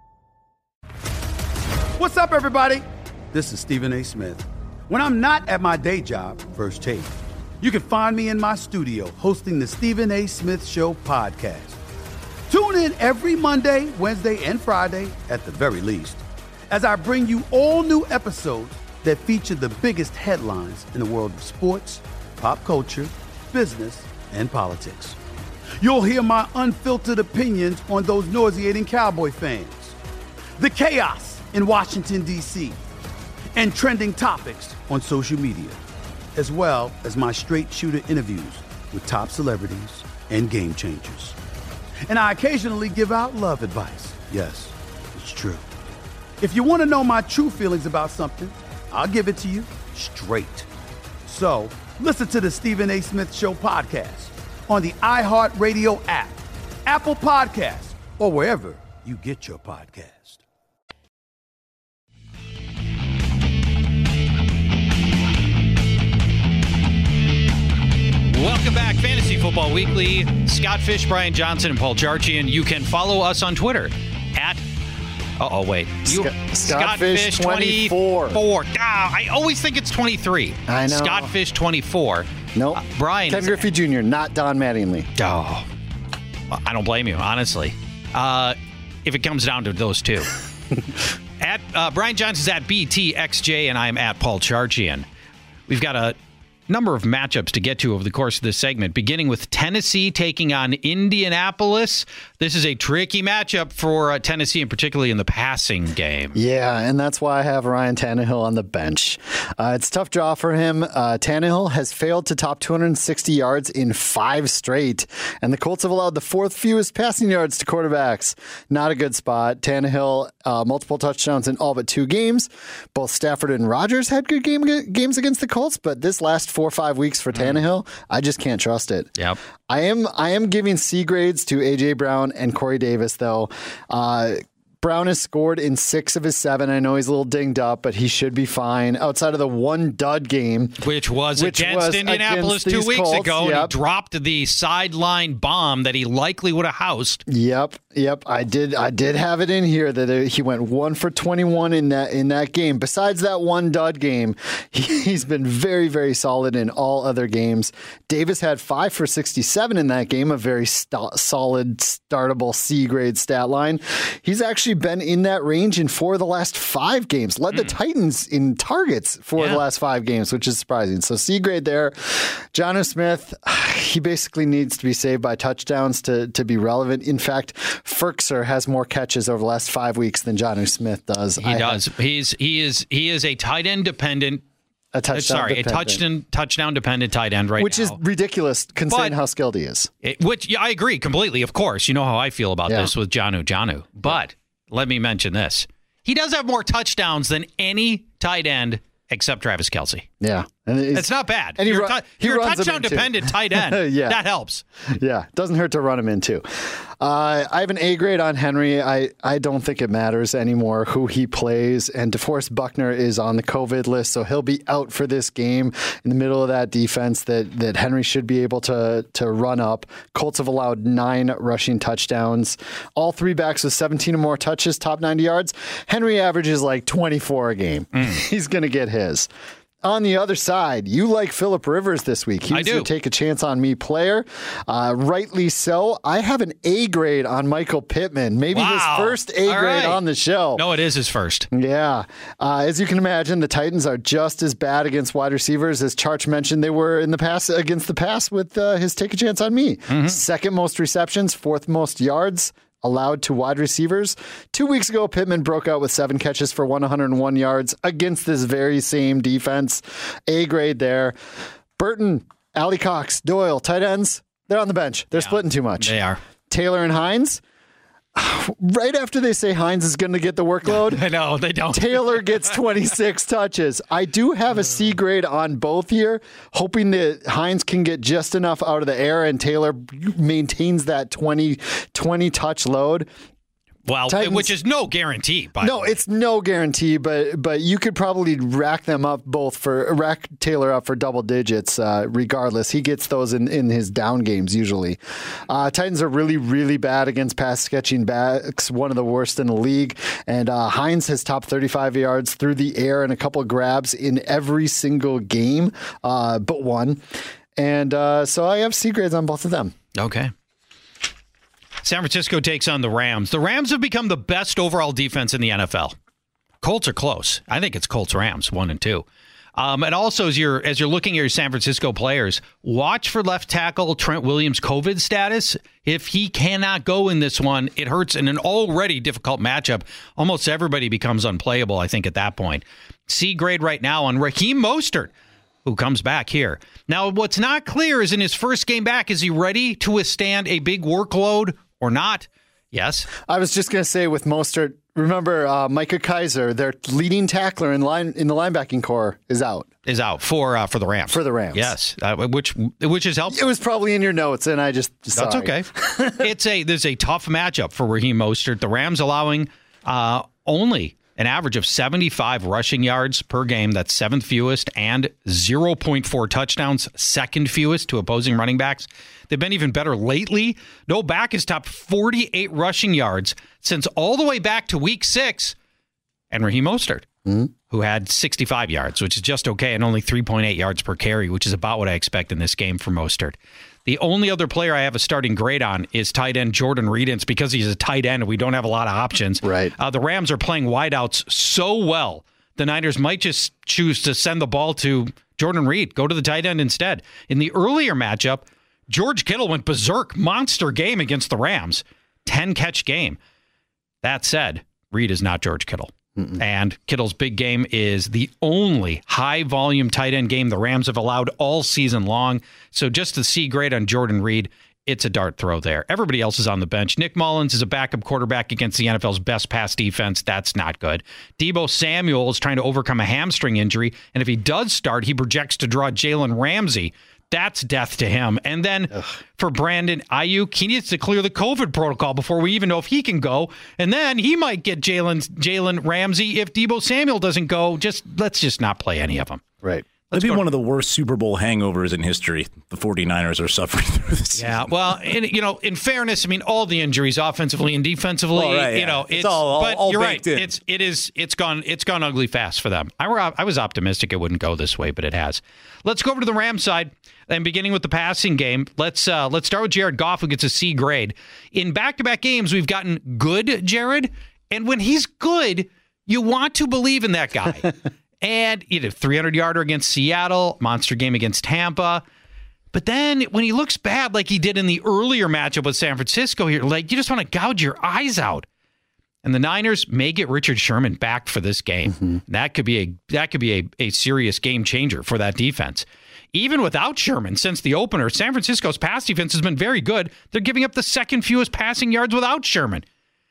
What's up, everybody? This is Stephen A. Smith. When I'm not at my day job, First Take, you can find me in my studio hosting the Stephen A. Smith Show podcast. Tune in every Monday, Wednesday, and Friday, at the very least, as I bring you all new episodes that feature the biggest headlines in the world of sports, pop culture, business, and politics. You'll hear my unfiltered opinions on those nauseating Cowboy fans, the chaos in Washington, D C, and trending topics on social media, as well as my straight shooter interviews with top celebrities and game changers. And I occasionally give out love advice. Yes, it's true. If you want to know my true feelings about something, I'll give it to you straight. So, listen to the Stephen A. Smith Show podcast on the iHeartRadio app, Apple Podcasts, or wherever you get your podcast. Welcome back, Fantasy Football Weekly. Scott Fish, Brian Johnson, and Paul Charchian. You can follow us on Twitter at Uh-oh, wait. You, Scott, Scott Fish twenty-four. Ah, I always think it's twenty-three. I know. Scott Fish twenty-four. Nope. Uh, Brian. Ken Griffey Junior, not Don Mattingly. Oh, I don't blame you, honestly. Uh, if it comes down to those two. at uh, Brian Johnson's at B T X J, and I'm at Paul Charchian. We've got a number of matchups to get to over the course of this segment, beginning with Tennessee taking on Indianapolis. This is a tricky matchup for uh, Tennessee, and particularly in the passing game. Yeah, and that's why I have Ryan Tannehill on the bench. Uh, it's a tough draw for him. Uh, Tannehill has failed to top two hundred sixty yards in five straight, and the Colts have allowed the fourth fewest passing yards to quarterbacks. Not a good spot. Tannehill, uh, multiple touchdowns in all but two games. Both Stafford and Rodgers had good game, games against the Colts, but this last four or five weeks for Tannehill, I just can't trust it. Yep. I am I am giving C grades to A J Brown and Corey Davis, though. Uh, Brown has scored in six of his seven. I know he's a little dinged up, but he should be fine. Outside of the one dud game, which was which against was Indianapolis against two weeks Colts, ago, yep. and he dropped the sideline bomb that he likely would have housed. Yep, yep. I did. I did have it in here that it, he went one for twenty-one in that in that game. Besides that one dud game, he, he's been very, very solid in all other games. Davis had five for sixty-seven in that game, a very st- solid, startable C grade stat line. He's actually been in that range in four of the last five games. Led the mm. Titans in targets for yeah. the last five games, which is surprising. So C grade there. Jonnu Smith, he basically needs to be saved by touchdowns to, to be relevant. In fact, Ferkser has more catches over the last five weeks than Jonnu Smith does. He I does. Have, He's he is he is a tight end dependent. A touchdown Sorry, dependent. a touchdown touchdown dependent tight end right which now. Which is ridiculous considering but, how skilled he is. It, which yeah, I agree completely. Of course, you know how I feel about yeah. this with Jonnu Jonnu. But yeah. let me mention this: he does have more touchdowns than any tight end except Travis Kelce. Yeah, and it's not bad. And he you're ru- a, he you're a runs touchdown dependent tight end. yeah, that helps. Yeah, doesn't hurt to run him in too. Uh, I have an A grade on Henry. I, I don't think it matters anymore who he plays. And DeForest Buckner is on the COVID list, so he'll be out for this game in the middle of that defense that, that Henry should be able to, to run up. Colts have allowed nine rushing touchdowns. All three backs with seventeen or more touches, top ninety yards. Henry averages like twenty-four a game. Mm. He's going to get his. On the other side, you like Phillip Rivers this week. He was your take a chance on me player. Uh, rightly so. I have an A grade on Michael Pittman. Maybe wow. his first A All grade right. on the show. No, it is his first. Yeah. Uh, as you can imagine, the Titans are just as bad against wide receivers as Charch mentioned they were in the pass against the pass with uh, his take a chance on me. Mm-hmm. Second most receptions, fourth most yards allowed to wide receivers. Two weeks ago, Pittman broke out with seven catches for one hundred one yards against this very same defense. A grade there. Burton, Allie Cox, Doyle, tight ends, they're on the bench. They're yeah, splitting too much. They are. Taylor and Hines, right after they say Hines is going to get the workload, I know they don't. Taylor gets twenty-six touches. I do have a C grade on both here, hoping that Hines can get just enough out of the air and Taylor maintains that twenty, twenty touch load. Well, Titans, which is no guarantee. By no, it's no guarantee, but but you could probably rack them up both for rack Taylor up for double digits. Uh, regardless, he gets those in, in his down games usually. Uh, Titans are really really bad against pass catching backs, one of the worst in the league. And uh, Hines has topped thirty-five yards through the air and a couple of grabs in every single game, uh, but one. And uh, so I have C grades on both of them. Okay. San Francisco takes on the Rams. The Rams have become the best overall defense in the N F L. Colts are close. I think it's Colts-Rams, one and two. Um, and also, as you're as you're looking at your San Francisco players, watch for left tackle Trent Williams' COVID status. If he cannot go in this one, it hurts in an already difficult matchup. Almost everybody becomes unplayable, I think, at that point. C grade right now on Raheem Mostert, who comes back here. Now, what's not clear is in his first game back, is he ready to withstand a big workload or not? Yes. I was just going to say with Mostert, remember uh, Micah Kaiser, their leading tackler in line in the linebacking core, is out. Is out for uh, for the Rams. For the Rams. Yes, uh, which which is helpful. It was probably in your notes, and I just sorry. That's okay. It's a there's a tough matchup for Raheem Mostert. The Rams allowing uh, only an average of seventy-five rushing yards per game. That's seventh fewest, and zero point four touchdowns, second fewest to opposing running backs. They've been even better lately. No back has topped forty-eight rushing yards since all the way back to week six. And Raheem Mostert, mm-hmm. who had sixty-five yards, which is just okay, and only three point eight yards per carry, which is about what I expect in this game for Mostert. The only other player I have a starting grade on is tight end Jordan Reed. And it's because he's a tight end and we don't have a lot of options. Right. Uh, the Rams are playing wideouts so well, the Niners might just choose to send the ball to Jordan Reed. Go to the tight end instead. In the earlier matchup, George Kittle went berserk. Monster game against the Rams. ten-catch game. That said, Reed is not George Kittle. Mm-mm. And Kittle's big game is the only high-volume tight end game the Rams have allowed all season long. So just to see grade on Jordan Reed, it's a dart throw there. Everybody else is on the bench. Nick Mullins is a backup quarterback against the N F L's best pass defense. That's not good. Deebo Samuel is trying to overcome a hamstring injury, and if he does start, he projects to draw Jalen Ramsey. That's death to him. And then Ugh. for Brandon Ayuk, he needs to clear the COVID protocol before we even know if he can go. And then he might get Jalen Jalen Ramsey if Deebo Samuel doesn't go. Just let's just not play any of them. Right. That'd be one of the worst Super Bowl hangovers in history. The 49ers are suffering through this season. Yeah, well, in, you know, in fairness, I mean, all the injuries, offensively and defensively, well, right, you yeah. know, it's, it's all, all, but all you're right. In. It's it is it's gone it's gone ugly fast for them. I were I was optimistic it wouldn't go this way, but it has. Let's go over to the Rams side and beginning with the passing game. Let's uh, let's start with Jared Goff, who gets a C grade. In back-to-back games, we've gotten good Jared, and when he's good, you want to believe in that guy. And he did a three hundred yarder against Seattle, monster game against Tampa. But then when he looks bad like he did in the earlier matchup with San Francisco here, like you just want to gouge your eyes out. And the Niners may get Richard Sherman back for this game. Mm-hmm. That could be a that could be a, a serious game changer for that defense. Even without Sherman, since the opener, San Francisco's pass defense has been very good. They're giving up the second fewest passing yards without Sherman.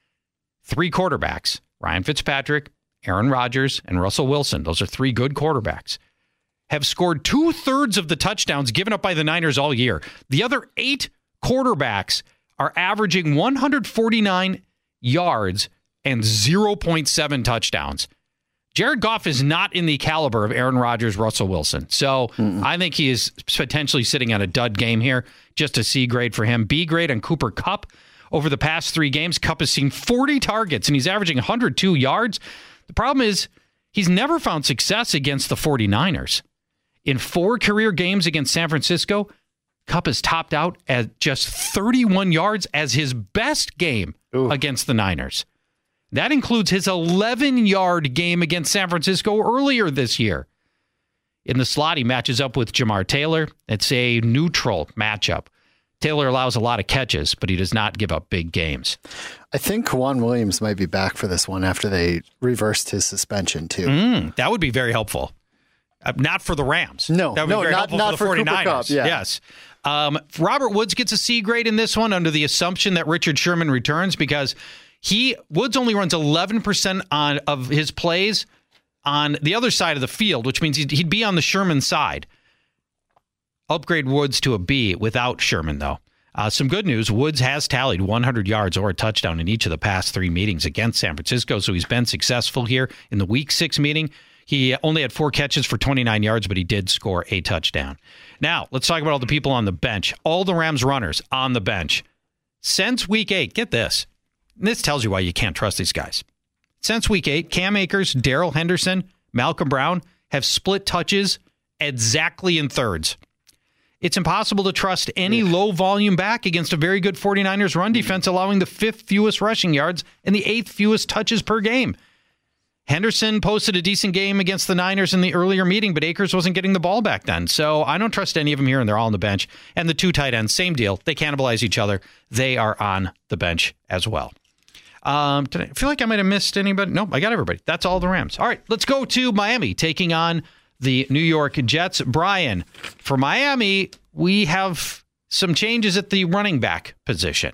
Three quarterbacks, Ryan Fitzpatrick, Aaron Rodgers, and Russell Wilson, those are three good quarterbacks, have scored two-thirds of the touchdowns given up by the Niners all year. The other eight quarterbacks are averaging one hundred forty-nine yards and zero point seven touchdowns. Jared Goff is not in the caliber of Aaron Rodgers, Russell Wilson. So Mm-mm. I think he is potentially sitting on a dud game here. Just a C grade for him. B grade on Cooper Kupp. Over the past three games, Kupp has seen forty targets, and he's averaging one hundred two yards. The problem is he's never found success against the 49ers. In four career games against San Francisco, Kupp has topped out at just thirty-one yards as his best game Ooh. against the Niners. That includes his eleven-yard game against San Francisco earlier this year. In the slot, he matches up with Jamar Taylor. It's a neutral matchup. Taylor allows a lot of catches, but he does not give up big games. I think Kwan Williams might be back for this one after they reversed his suspension, too. Mm, that would be very helpful. Uh, not for the Rams. No, that would no, be very not, helpful not for the for 49ers. Kupp, yeah. Yes. Um, Robert Woods gets a C grade in this one under the assumption that Richard Sherman returns because he Woods only runs eleven percent on of his plays on the other side of the field, which means he'd, he'd be on the Sherman side. Upgrade Woods to a B without Sherman, though. Uh, some good news. Woods has tallied one hundred yards or a touchdown in each of the past three meetings against San Francisco, so he's been successful here. In the week six meeting, he only had four catches for twenty-nine yards, but he did score a touchdown. Now, let's talk about all the people on the bench. All the Rams runners on the bench. Since week eight, get this. This tells you why you can't trust these guys. Since week eight, Cam Akers, Darrell Henderson, Malcolm Brown have split touches exactly in thirds. It's impossible to trust any low-volume back against a very good 49ers run defense, allowing the fifth fewest rushing yards and the eighth fewest touches per game. Henderson posted a decent game against the Niners in the earlier meeting, but Akers wasn't getting the ball back then. So I don't trust any of them here, and they're all on the bench. And the two tight ends, same deal. They cannibalize each other. They are on the bench as well. Um, did I feel like I might have missed anybody? Nope, I got everybody. That's all the Rams. All right, let's go to Miami, taking on the New York Jets. Brian, for Miami, we have some changes at the running back position.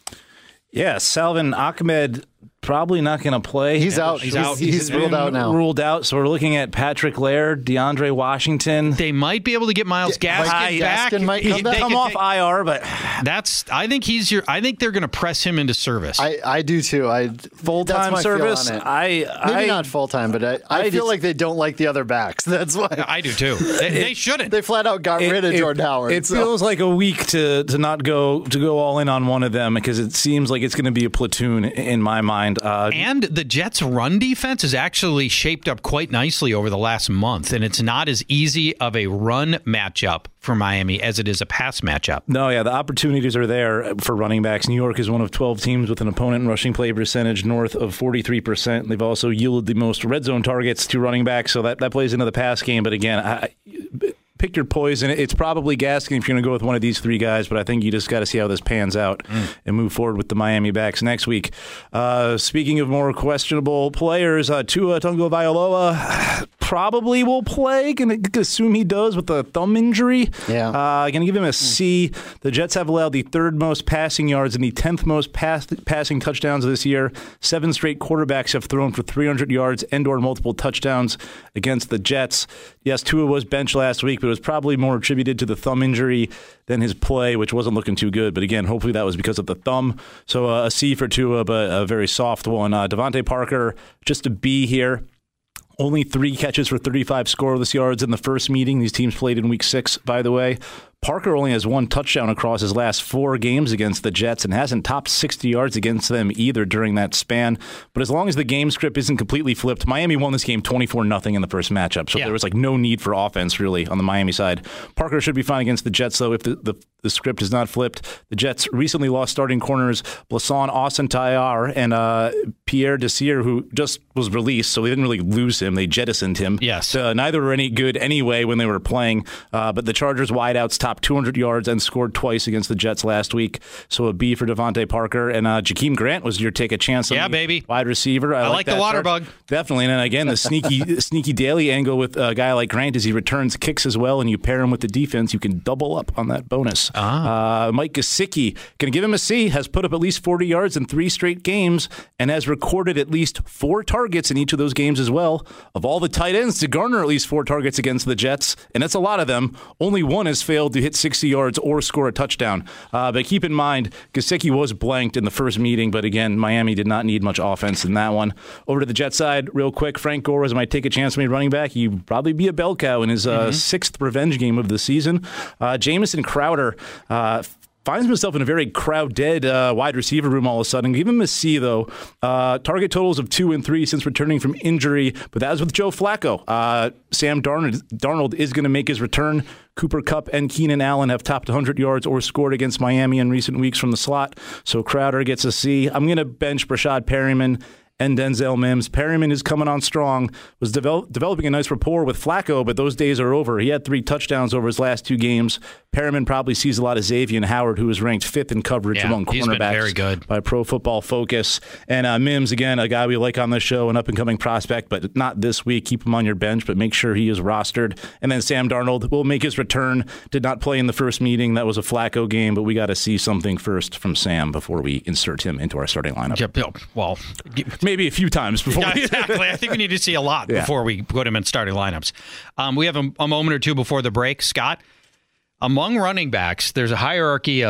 Yeah, Salvon Ahmed probably not going to play. He's out. He's, He's out. he's He's ruled out now. Ruled out. So we're looking at Patrick Laird, DeAndre Washington. They might be able to get Miles Gaskin Mike back. Gaskin might He- come back. they Come could off take- I R, but That's. I think he's your. I think they're going to press him into service. I, I do too. I full that's time my feel service. on it. I Maybe I, not full time, but I, I, I feel just- like they don't like the other backs. That's why I do too. They, they shouldn't. they flat out got It- rid of it- Jordan Howard. It so. feels like a week to to not go to go all in on one of them because it seems like it's going to be a platoon in my mind. Uh, And the Jets' run defense has actually shaped up quite nicely over the last month, and it's not as easy of a run matchup for Miami as it is a pass matchup. No, yeah, the opportunities are there for running backs. New York is one of twelve teams with an opponent rushing play percentage north of forty-three percent. They've also yielded the most red zone targets to running backs, so that, that plays into the pass game. But again, I, pick your poison. It's probably Gaskin if you're going to go with one of these three guys, but I think you just got to see how this pans out mm. and move forward with the Miami backs next week. Uh, speaking of more questionable players, uh, Tua Tagovailoa probably will play. Going to assume he does with the thumb injury. Yeah. Uh, going to give him a C. The Jets have allowed the third most passing yards and the tenth most pass- passing touchdowns this year. Seven straight quarterbacks have thrown for three hundred yards and or multiple touchdowns against the Jets. Yes, Tua was benched last week, but it was probably more attributed to the thumb injury than his play, which wasn't looking too good. But again, hopefully that was because of the thumb. So uh, a C for Tua, but a very soft one. Uh, Devontae Parker, just a B here. Only three catches for thirty-five scoreless yards in the first meeting. These teams played in week six, by the way. Parker only has one touchdown across his last four games against the Jets and hasn't topped sixty yards against them either during that span. But as long as the game script isn't completely flipped, Miami won this game twenty-four nothing in the first matchup. So yeah. there was like no need for offense really on the Miami side. Parker should be fine against the Jets, though, if the, the, the script is not flipped. The Jets recently lost starting corners Blasson Austin-Tyar and uh, Pierre Desir, who just was released, so they didn't really lose him. They jettisoned him. Yes. Uh, neither were any good anyway when they were playing. Uh, but the Chargers wideouts topped two hundred yards and scored twice against the Jets last week. So a B for Devontae Parker. And uh, Jakeem Grant was your take a chance on yeah, the baby. wide receiver. I, I like, like that the water chart. bug. Definitely. And then again, the sneaky sneaky daily angle with a guy like Grant is he returns kicks as well, and you pair him with the defense, you can double up on that bonus. Ah. Uh, Mike Gesicki, going to give him a C, has put up at least forty yards in three straight games and has recorded at least four targets in each of those games as well. Of all the tight ends to garner at least four targets against the Jets, and that's a lot of them, only one has failed to hit sixty yards or score a touchdown. Uh, but keep in mind, Gesicki was blanked in the first meeting, but again, Miami did not need much offense in that one. Over to the Jet side, real quick, Frank Gore might take a chance on me running back. He'd probably be a bell cow in his uh, mm-hmm. sixth revenge game of the season. Uh, Jamison Crowder uh, finds himself in a very crowd-dead uh, wide receiver room all of a sudden. Give him a C, though. Uh, target totals of two and three since returning from injury, but that was with Joe Flacco. Uh, Sam Darnold, Darnold is going to make his return. Cooper Kupp and Keenan Allen have topped one hundred yards or scored against Miami in recent weeks from the slot, so Crowder gets a C. I'm going to bench Brashad Perryman and Denzel Mims. Perryman is coming on strong, was develop, developing a nice rapport with Flacco, but those days are over. He had three touchdowns over his last two games. Perryman probably sees a lot of Xavier Howard, who is ranked fifth in coverage yeah, among he's been cornerbacks very good. by Pro Football Focus. And uh, Mims, again, a guy we like on this show, an up-and-coming prospect, but not this week. Keep him on your bench, but make sure he is rostered. And then Sam Darnold will make his return. Did not play in the first meeting. That was a Flacco game, but we got to see something first from Sam before we insert him into our starting lineup. Yep, well, maybe a few times before. Yeah, exactly. I think we need to see a lot yeah. before we put him in starting lineups. Um, we have a, a moment or two before the break. Scott, among running backs, there's a hierarchy of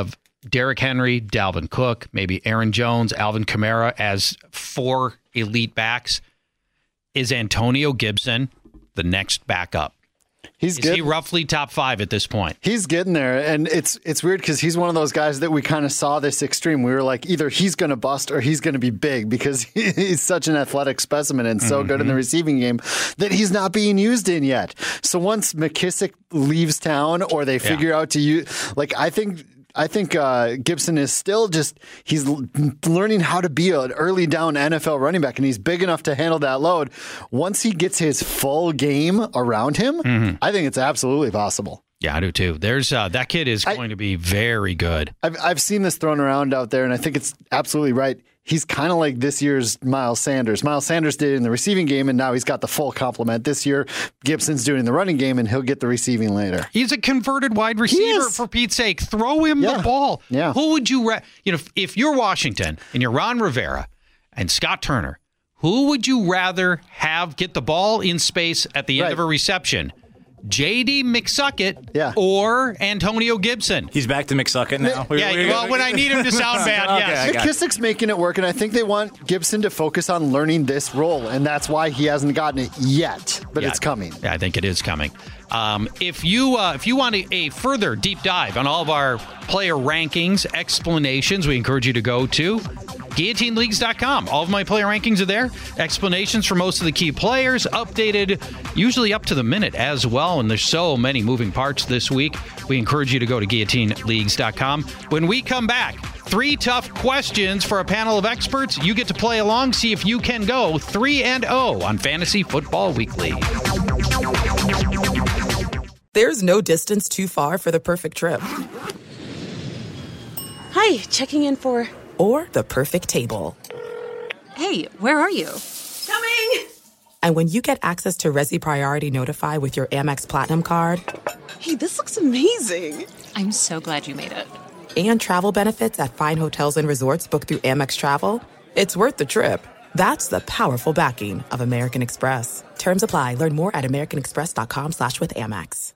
Derrick Henry, Dalvin Cook, maybe Aaron Jones, Alvin Kamara as four elite backs. Is Antonio Gibson the next backup? He's Is good. he roughly top five at this point? He's getting there, and it's it's weird because he's one of those guys that we kind of saw this extreme. We were like, either he's going to bust or he's going to be big because he's such an athletic specimen and so mm-hmm. good in the receiving game that he's not being used in yet. So once McKissick leaves town or they figure yeah. out to use, like I think. I think uh, Gibson is still just, he's l- learning how to be an early down N F L running back, and he's big enough to handle that load. Once he gets his full game around him, mm-hmm. I think it's absolutely possible. Yeah, I do too. There's uh, that kid is going I, to be very good. I've, I've seen this thrown around out there, and I think it's absolutely right. He's kind of like this year's Miles Sanders. Miles Sanders did it in the receiving game, and now he's got the full complement. This year, Gibson's doing the running game, and he'll get the receiving later. He's a converted wide receiver, for Pete's sake. Throw him yeah. the ball. Yeah. Who would you, ra- you know, if, if you're Washington and you're Ron Rivera and Scott Turner, who would you rather have get the ball in space at the end right. of a reception? J D McSuckett yeah. or Antonio Gibson? He's back to McSuckett now. Yeah, well, when I need him to sound bad, okay, yes. McKissick's making it work, and I think they want Gibson to focus on learning this role, and that's why he hasn't gotten it yet, but yeah, it's coming. Yeah, I think it is coming. Um, if you uh, if you want a, a further deep dive on all of our player rankings, explanations, we encourage you to go to guillotine leagues dot com. All of my player rankings are there. Explanations for most of the key players, updated usually up to the minute as well. And there's so many moving parts this week. We encourage you to go to guillotine leagues dot com. When we come back, three tough questions for a panel of experts. You get to play along, see if you can go three and oh on Fantasy Football Weekly. There's no distance too far for the perfect trip. Hi, checking in for... Or the perfect table. Hey, where are you? Coming! And when you get access to Resi Priority Notify with your Amex Platinum card... Hey, this looks amazing! I'm so glad you made it. And travel benefits at fine hotels and resorts booked through Amex Travel, it's worth the trip. That's the powerful backing of American Express. Terms apply. Learn more at americanexpress.com slash with Amex.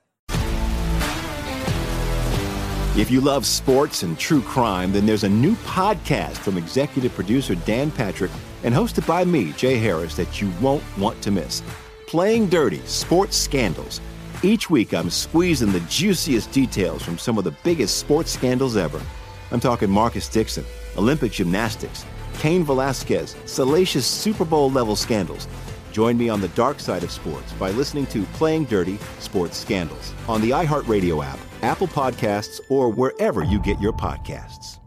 If you love sports and true crime, then there's a new podcast from executive producer Dan Patrick and hosted by me, Jay Harris, that you won't want to miss. Playing Dirty: Sports Scandals. Each week, I'm squeezing the juiciest details from some of the biggest sports scandals ever. I'm talking Marcus Dixon, Olympic gymnastics, Cain Velasquez, salacious Super Bowl-level scandals. Join me on the dark side of sports by listening to Playing Dirty: Sports Scandals on the iHeartRadio app, Apple Podcasts, or wherever you get your podcasts.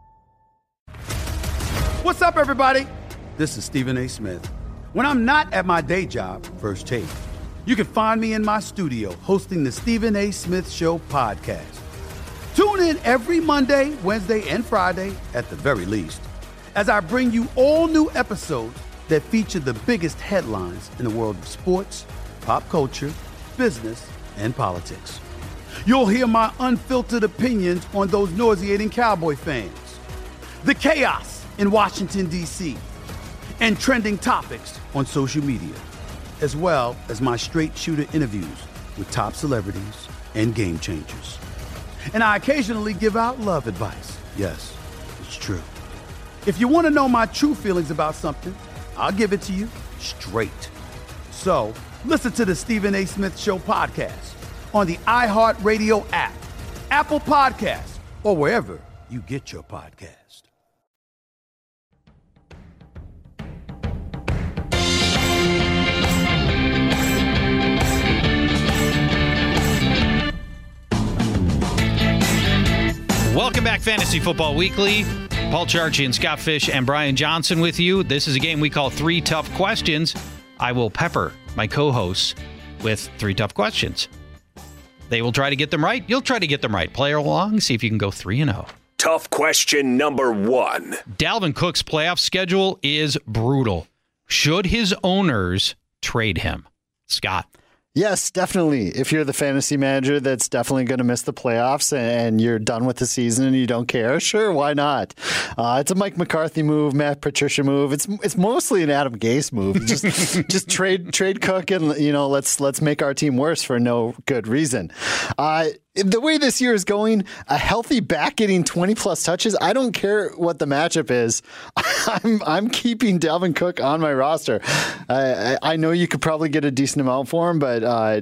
What's up, everybody? This is Stephen A. Smith. When I'm not at my day job, First Take, you can find me in my studio hosting the Stephen A. Smith Show podcast. Tune in every Monday, Wednesday, and Friday, at the very least, as I bring you all new episodes that feature the biggest headlines in the world of sports, pop culture, business, and politics. You'll hear my unfiltered opinions on those nauseating Cowboy fans, the chaos in Washington, D C, and trending topics on social media, as well as my straight shooter interviews with top celebrities and game changers. And I occasionally give out love advice. Yes, it's true. If you want to know my true feelings about something, I'll give it to you straight. So listen to the Stephen A. Smith Show podcast on the iHeartRadio app, Apple Podcasts, or wherever you get your podcast. Welcome back, Fantasy Football Weekly. Paul Charchi and Scott Fish and Brian Johnson with you. This is a game we call Three Tough Questions. I will pepper my co-hosts with three tough questions. They will try to get them right. You'll try to get them right. Play along, see if you can go three and oh. Tough question number one. Dalvin Cook's playoff schedule is brutal. Should his owners trade him? Scott. Yes, definitely. If you're the fantasy manager that's definitely going to miss the playoffs and you're done with the season and you don't care, sure, why not? Uh, it's a Mike McCarthy move, Matt Patricia move. It's it's mostly an Adam Gase move. Just just trade trade Cook and you know let's let's make our team worse for no good reason. Uh, the way this year is going, a healthy back getting twenty plus touches, I don't care what the matchup is. I'm I'm keeping Dalvin Cook on my roster. I, I know you could probably get a decent amount for him, but uh,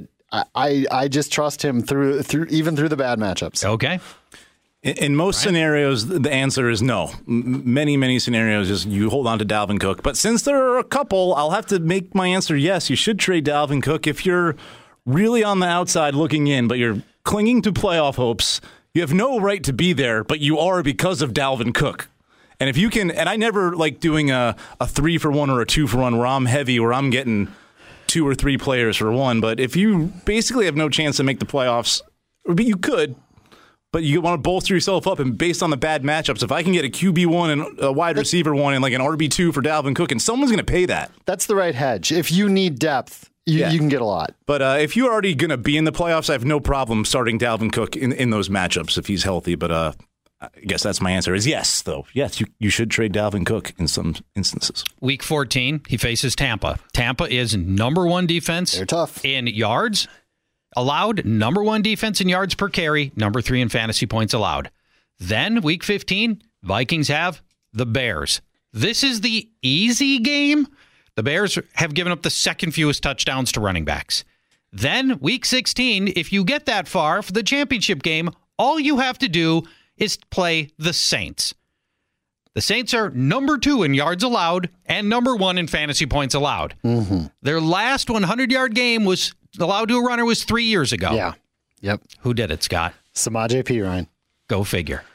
I I just trust him through through even through the bad matchups. Okay. In, in most right. scenarios, the answer is no. M- many, many scenarios, just you hold on to Dalvin Cook. But since there are a couple, I'll have to make my answer yes. You should trade Dalvin Cook if you're really on the outside looking in, but you're clinging to playoff hopes. You have no right to be there, but you are because of Dalvin Cook. And if you can, and I never like doing a, a three for one or a two for one where I'm heavy, where I'm getting two or three players for one. But if you basically have no chance to make the playoffs, but you could, but you want to bolster yourself up, and based on the bad matchups, if I can get a Q B one and a wide receiver one and like an R B two for Dalvin Cook, and someone's going to pay that. That's the right hedge. If you need depth, you, yeah. you can get a lot. But uh, if you're already going to be in the playoffs, I have no problem starting Dalvin Cook in, in those matchups if he's healthy. But uh, I guess that's my answer is yes, though. Yes, you, you should trade Dalvin Cook in some instances. Week fourteen, he faces Tampa. Tampa is number one defense. They're tough. In yards allowed, number one defense in yards per carry, number three in fantasy points allowed. Then, week fifteen, Vikings have the Bears. This is the easy game. The Bears have given up the second fewest touchdowns to running backs. Then, week sixteen, if you get that far for the championship game, all you have to do is play the Saints. The Saints are number two in yards allowed and number one in fantasy points allowed. Mm-hmm. Their last hundred-yard game was allowed to a runner was three years ago. Yeah. Yep. Who did it, Scott? Samaje Perine. Go figure.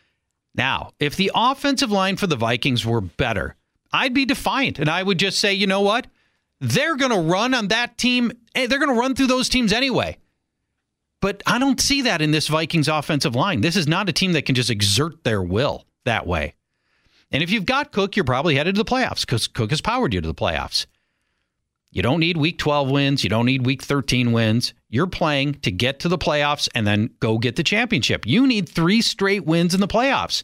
Now, if the offensive line for the Vikings were better, I'd be defiant, and I would just say, you know what? They're going to run on that team. They're going to run through those teams anyway. But I don't see that in this Vikings offensive line. This is not a team that can just exert their will that way. And if you've got Cook, you're probably headed to the playoffs because Cook has powered you to the playoffs. You don't need week twelve wins. You don't need week thirteen wins. You're playing to get to the playoffs and then go get the championship. You need three straight wins in the playoffs.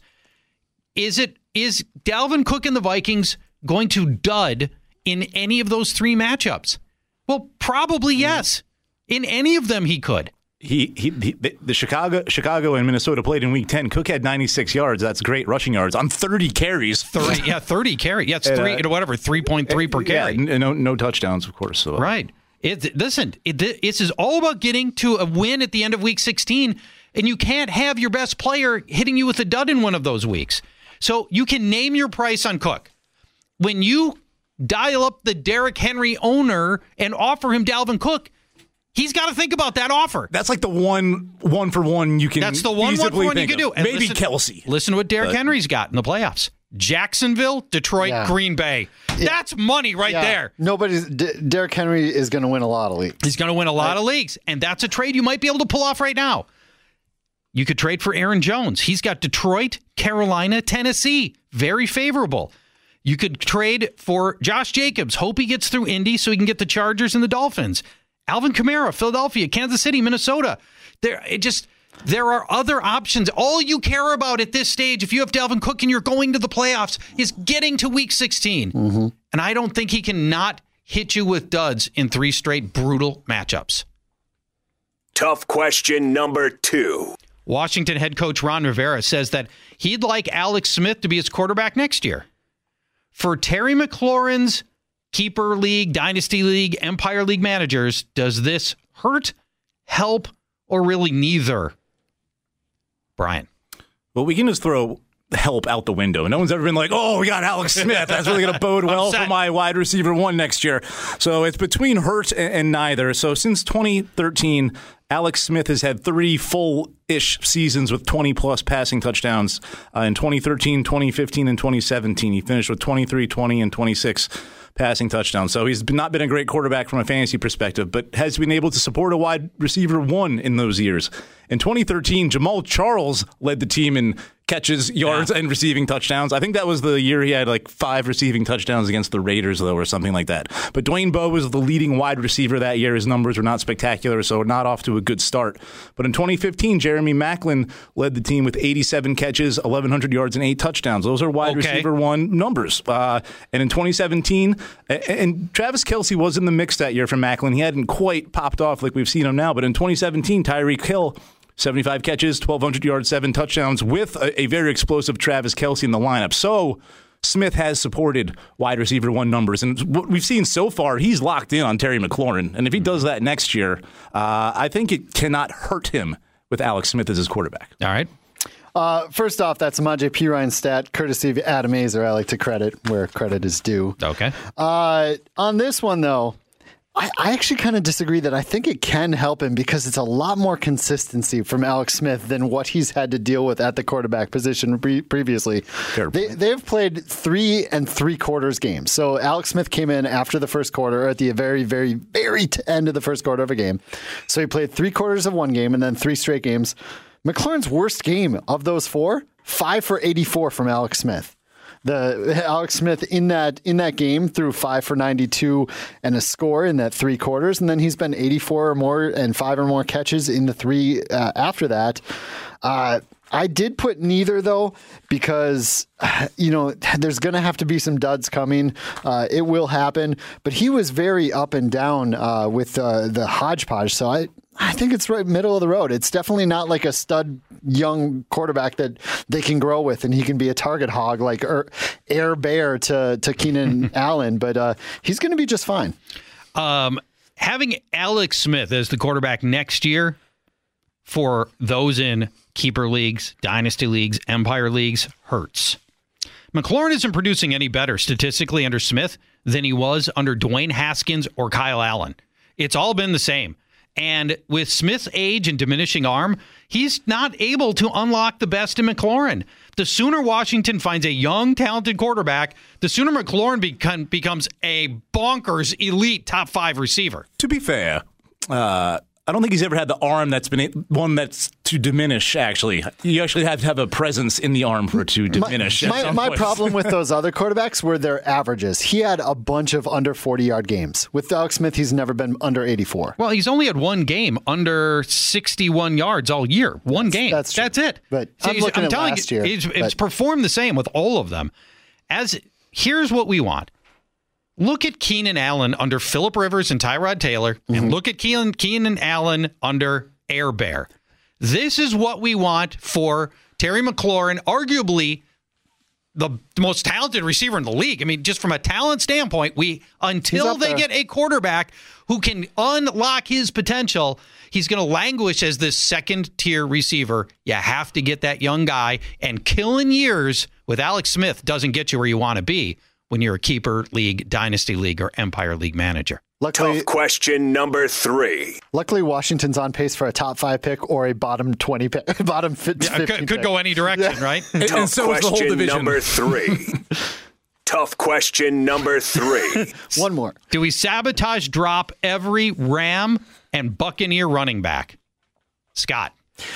Is it is Dalvin Cook and the Vikings going to dud in any of those three matchups? Well, probably yes. In any of them, he could. He, he, he the, the Chicago Chicago and Minnesota played in week ten. Cook had ninety-six yards. That's great rushing yards on thirty carries. thirty, yeah, thirty carries. Yeah, it's and, three, uh, whatever, three point three per carry. Yeah, no, no touchdowns, of course. So. Right. It, listen, it, this is all about getting to a win at the end of week sixteen, and you can't have your best player hitting you with a dud in one of those weeks. So you can name your price on Cook. When you dial up the Derrick Henry owner and offer him Dalvin Cook, he's got to think about that offer. That's like the one one for one you can. That's the one one for one you can do. And maybe listen, Kelsey. Listen to what Derrick but. Henry's got in the playoffs: Jacksonville, Detroit, yeah. Green Bay. Yeah. That's money right yeah. there. Nobody's. D- Derrick Henry is going to win a lot of leagues. He's going to win a lot right. of leagues, and that's a trade you might be able to pull off right now. You could trade for Aaron Jones. He's got Detroit, Carolina, Tennessee. Very favorable. You could trade for Josh Jacobs. Hope he gets through Indy so he can get the Chargers and the Dolphins. Alvin Kamara, Philadelphia, Kansas City, Minnesota. There, it just there are other options. All you care about at this stage, if you have Dalvin Cook and you're going to the playoffs, is getting to week sixteen. Mm-hmm. And I don't think he can not hit you with duds in three straight brutal matchups. Tough question number two. Washington head coach Ron Rivera says that he'd like Alex Smith to be his quarterback next year. For Terry McLaurin's Keeper League, Dynasty League, Empire League managers, does this hurt, help, or really neither? Brian. Well, we can just throw help out the window. No one's ever been like, oh, we got Alex Smith. That's really going to bode well for my wide receiver one next year. So it's between hurt and, and neither. So since twenty thirteen, Alex Smith has had three full-ish seasons with twenty-plus passing touchdowns. Uh, in twenty thirteen, twenty fifteen, and twenty seventeen, he finished with twenty-three, twenty, and twenty-six passing touchdowns. So he's not been a great quarterback from a fantasy perspective, but has been able to support a wide receiver one in those years. In twenty thirteen, Jamal Charles led the team in catches, yards, yeah. and receiving touchdowns. I think that was the year he had like five receiving touchdowns against the Raiders, though, or something like that. But Dwayne Bowe was the leading wide receiver that year. His numbers were not spectacular, so not off to a good start. But in twenty fifteen, Jeremy Maclin led the team with eighty-seven catches, eleven hundred yards, and eight touchdowns. Those are wide okay. receiver one numbers. Uh, and in twenty seventeen, and Travis Kelce was in the mix that year for Maclin. He hadn't quite popped off like we've seen him now, but in twenty seventeen, Tyreek Hill seventy-five catches, twelve hundred yards, seven touchdowns with a, a very explosive Travis Kelce in the lineup. So Smith has supported wide receiver one numbers. And what we've seen so far, he's locked in on Terry McLaurin. And if he does that next year, uh, I think it cannot hurt him with Alex Smith as his quarterback. All right. Uh, first off, that's a Samaje Perine stat, courtesy of Adam Azer. I like to credit where credit is due. Okay. Uh, on this one, though, I, I actually kind of disagree that I think it can help him because it's a lot more consistency from Alex Smith than what he's had to deal with at the quarterback position pre- previously. They, they've played three and three quarters games. So Alex Smith came in after the first quarter, or at the very, very, very t- end of the first quarter of a game. So he played three quarters of one game and then three straight games. McLaurin's worst game of those four, five for eighty-four from Alex Smith. The Alex Smith in that in that game threw five for ninety-two and a score in that three quarters, and then he's been eighty-four or more and five or more catches in the three uh, after that. Uh, I did put neither though because you know there's going to have to be some duds coming. Uh, it will happen, but he was very up and down uh, with uh, the hodgepodge. So I. I think it's right middle of the road. It's definitely not like a stud young quarterback that they can grow with and he can be a target hog like er, Air Bear to, to Keenan Allen, but uh, he's going to be just fine. Um, having Alex Smith as the quarterback next year for those in keeper leagues, dynasty leagues, empire leagues hurts. McLaurin isn't producing any better statistically under Smith than he was under Dwayne Haskins or Kyle Allen. It's all been the same. And with Smith's age and diminishing arm, he's not able to unlock the best in McLaurin. The sooner Washington finds a young, talented quarterback, the sooner McLaurin become, becomes a bonkers, elite, top five receiver. To be fair, uh, I don't think he's ever had the arm that's been one that's to diminish, actually. You actually have to have a presence in the arm for it to diminish. My, my, my problem with those other quarterbacks were their averages. He had a bunch of under forty-yard games. With Alex Smith, he's never been under eighty-four. Well, he's only had one game under sixty-one yards all year. One that's, game. That's, that's it. But so I'm looking I'm at telling last you, year. It's, but. it's performed the same with all of them. As here's what we want. Look at Keenan Allen under Phillip Rivers and Tyrod Taylor, mm-hmm. and look at Keenan, Keenan Allen under Air Bear. This is what we want for Terry McLaurin, arguably the most talented receiver in the league. I mean, just from a talent standpoint, we until they there. get a quarterback who can unlock his potential, he's going to languish as this second-tier receiver. You have to get that young guy, and killing years with Alex Smith doesn't get you where you want to be when you're a keeper league, dynasty league, or empire league manager. Luckily, Tough question number three. Luckily, Washington's on pace for a top five pick or a bottom twenty pick, bottom fifteen. Yeah, could, could go any direction, yeah. right? Tough and so question is the whole division. number three. Tough question number three. One more. Do we sabotage drop every Ram and Buccaneer running back? Scott.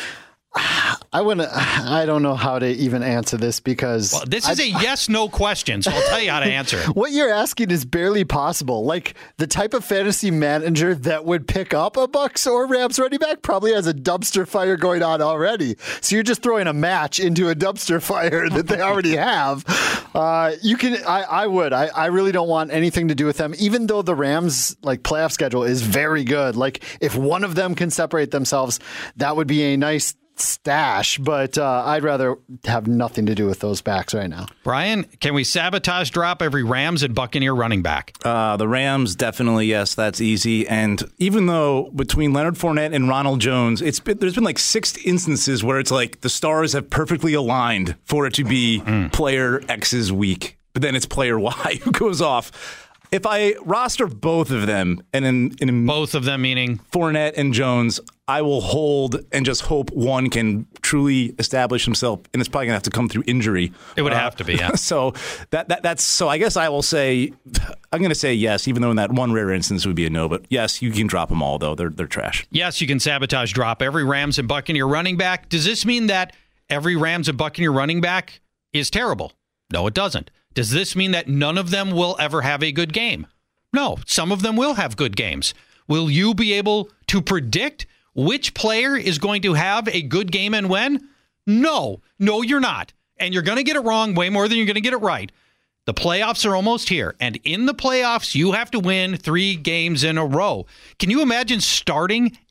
I wouldn't. I don't know how to even answer this because well, this is I, a yes/no question, so I'll tell you how to answer it. What you're asking is barely possible. Like the type of fantasy manager that would pick up a Bucs or Rams running back probably has a dumpster fire going on already. So you're just throwing a match into a dumpster fire that they already have. Uh, you can. I, I would. I, I really don't want anything to do with them, even though the Rams like playoff schedule is very good. Like if one of them can separate themselves, that would be a nice stash, but uh, I'd rather have nothing to do with those backs right now. Brian, can we sabotage drop every Rams and Buccaneer running back? Uh, the Rams, definitely, yes, that's easy. And even though between Leonard Fournette and Ronald Jones, it's been, there's been like six instances where it's like the stars have perfectly aligned for it to be mm. player X's week, but then it's player Y who goes off. If I roster both of them, and in, in both of them meaning Fournette and Jones, I will hold and just hope one can truly establish himself, and it's probably gonna have to come through injury. It would uh, have to be, yeah. So that, that that's so. I guess I will say, I'm gonna say yes, even though in that one rare instance it would be a no. But yes, you can drop them all though. They're they're trash. Yes, you can sabotage drop every Rams and Buccaneer running back. Does this mean that every Rams and Buccaneer running back is terrible? No, it doesn't. Does this mean that none of them will ever have a good game? No, some of them will have good games. Will you be able to predict which player is going to have a good game and when? No, no, you're not. And you're going to get it wrong way more than you're going to get it right. The playoffs are almost here. And in the playoffs, you have to win three games in a row. Can you imagine starting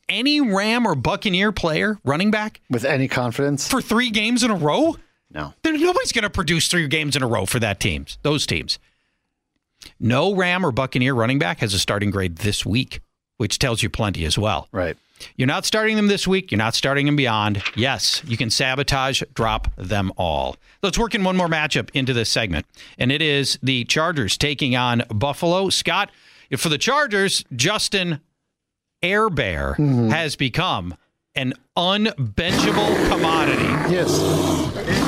any Ram or Buccaneer player running back with any confidence for three games in a row? No. There, nobody's going to produce three games in a row for that teams. Those teams. No Ram or Buccaneer running back has a starting grade this week, which tells you plenty as well. Right. You're not starting them this week. You're not starting them beyond. Yes, you can sabotage, drop them all. Let's work in one more matchup into this segment, and it is the Chargers taking on Buffalo. Scott, for the Chargers, Justin Air Bear mm-hmm. has become an unbenchable commodity. Yes.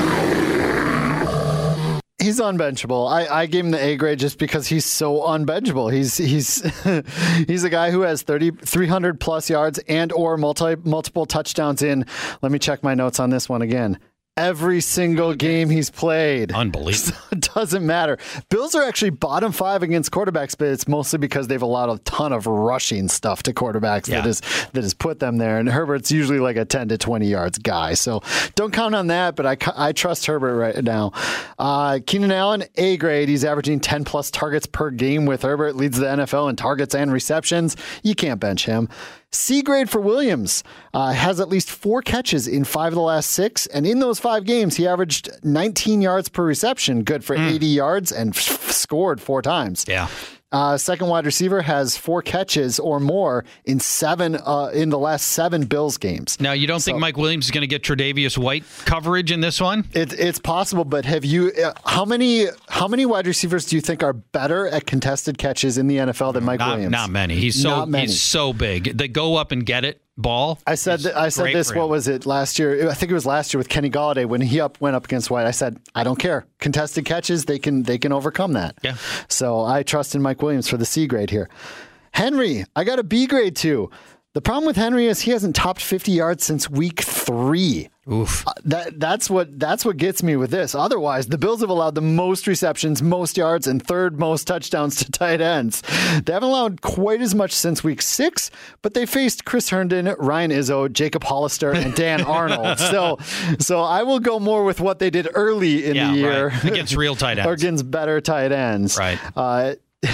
He's unbenchable. I, I gave him the A grade just because he's so unbenchable. He's he's he's a guy who has thirty, three hundred plus yards and or multi, multiple touchdowns in. Let me check my notes on this one again. Every single game he's played. Unbelievable. So it doesn't matter. Bills are actually bottom five against quarterbacks, but it's mostly because they've allowed a ton of rushing stuff to quarterbacks yeah. that is that has put them there. And Herbert's usually like a ten to twenty yards guy. So don't count on that, but I, I trust Herbert right now. Uh, Keenan Allen, A grade. He's averaging ten plus targets per game with Herbert. Leads the N F L in targets and receptions. You can't bench him. C grade for Williams, uh, has at least four catches in five of the last six. And in those five games, he averaged nineteen yards per reception, good for mm. eighty yards, and f- scored four times. Yeah. Uh, second wide receiver has four catches or more in seven uh, in the last seven Bills games. Now, you don't so, think Mike Williams is going to get Tre'Davious White coverage in this one? It, it's possible, but have you? Uh, how many? How many wide receivers do you think are better at contested catches in the N F L than Mike not, Williams? Not many. He's so many. he's so big. They go up and get it. Ball. I said th- I said this. What was it last year? I think it was last year with Kenny Golladay when he up went up against White. I said I don't care. Contested catches, they can they can overcome that. Yeah. So I trust in Mike Williams for the C grade here. Henry, I got a B grade too. The problem with Henry is he hasn't topped fifty yards since week three. Oof. Uh, that that's what that's what gets me with this. Otherwise, the Bills have allowed the most receptions, most yards, and third most touchdowns to tight ends. They haven't allowed quite as much since week six, but they faced Chris Herndon, Ryan Izzo, Jacob Hollister, and Dan Arnold. So, so I will go more with what they did early in yeah, the year right. against real tight ends, or against better tight ends. Right. Uh,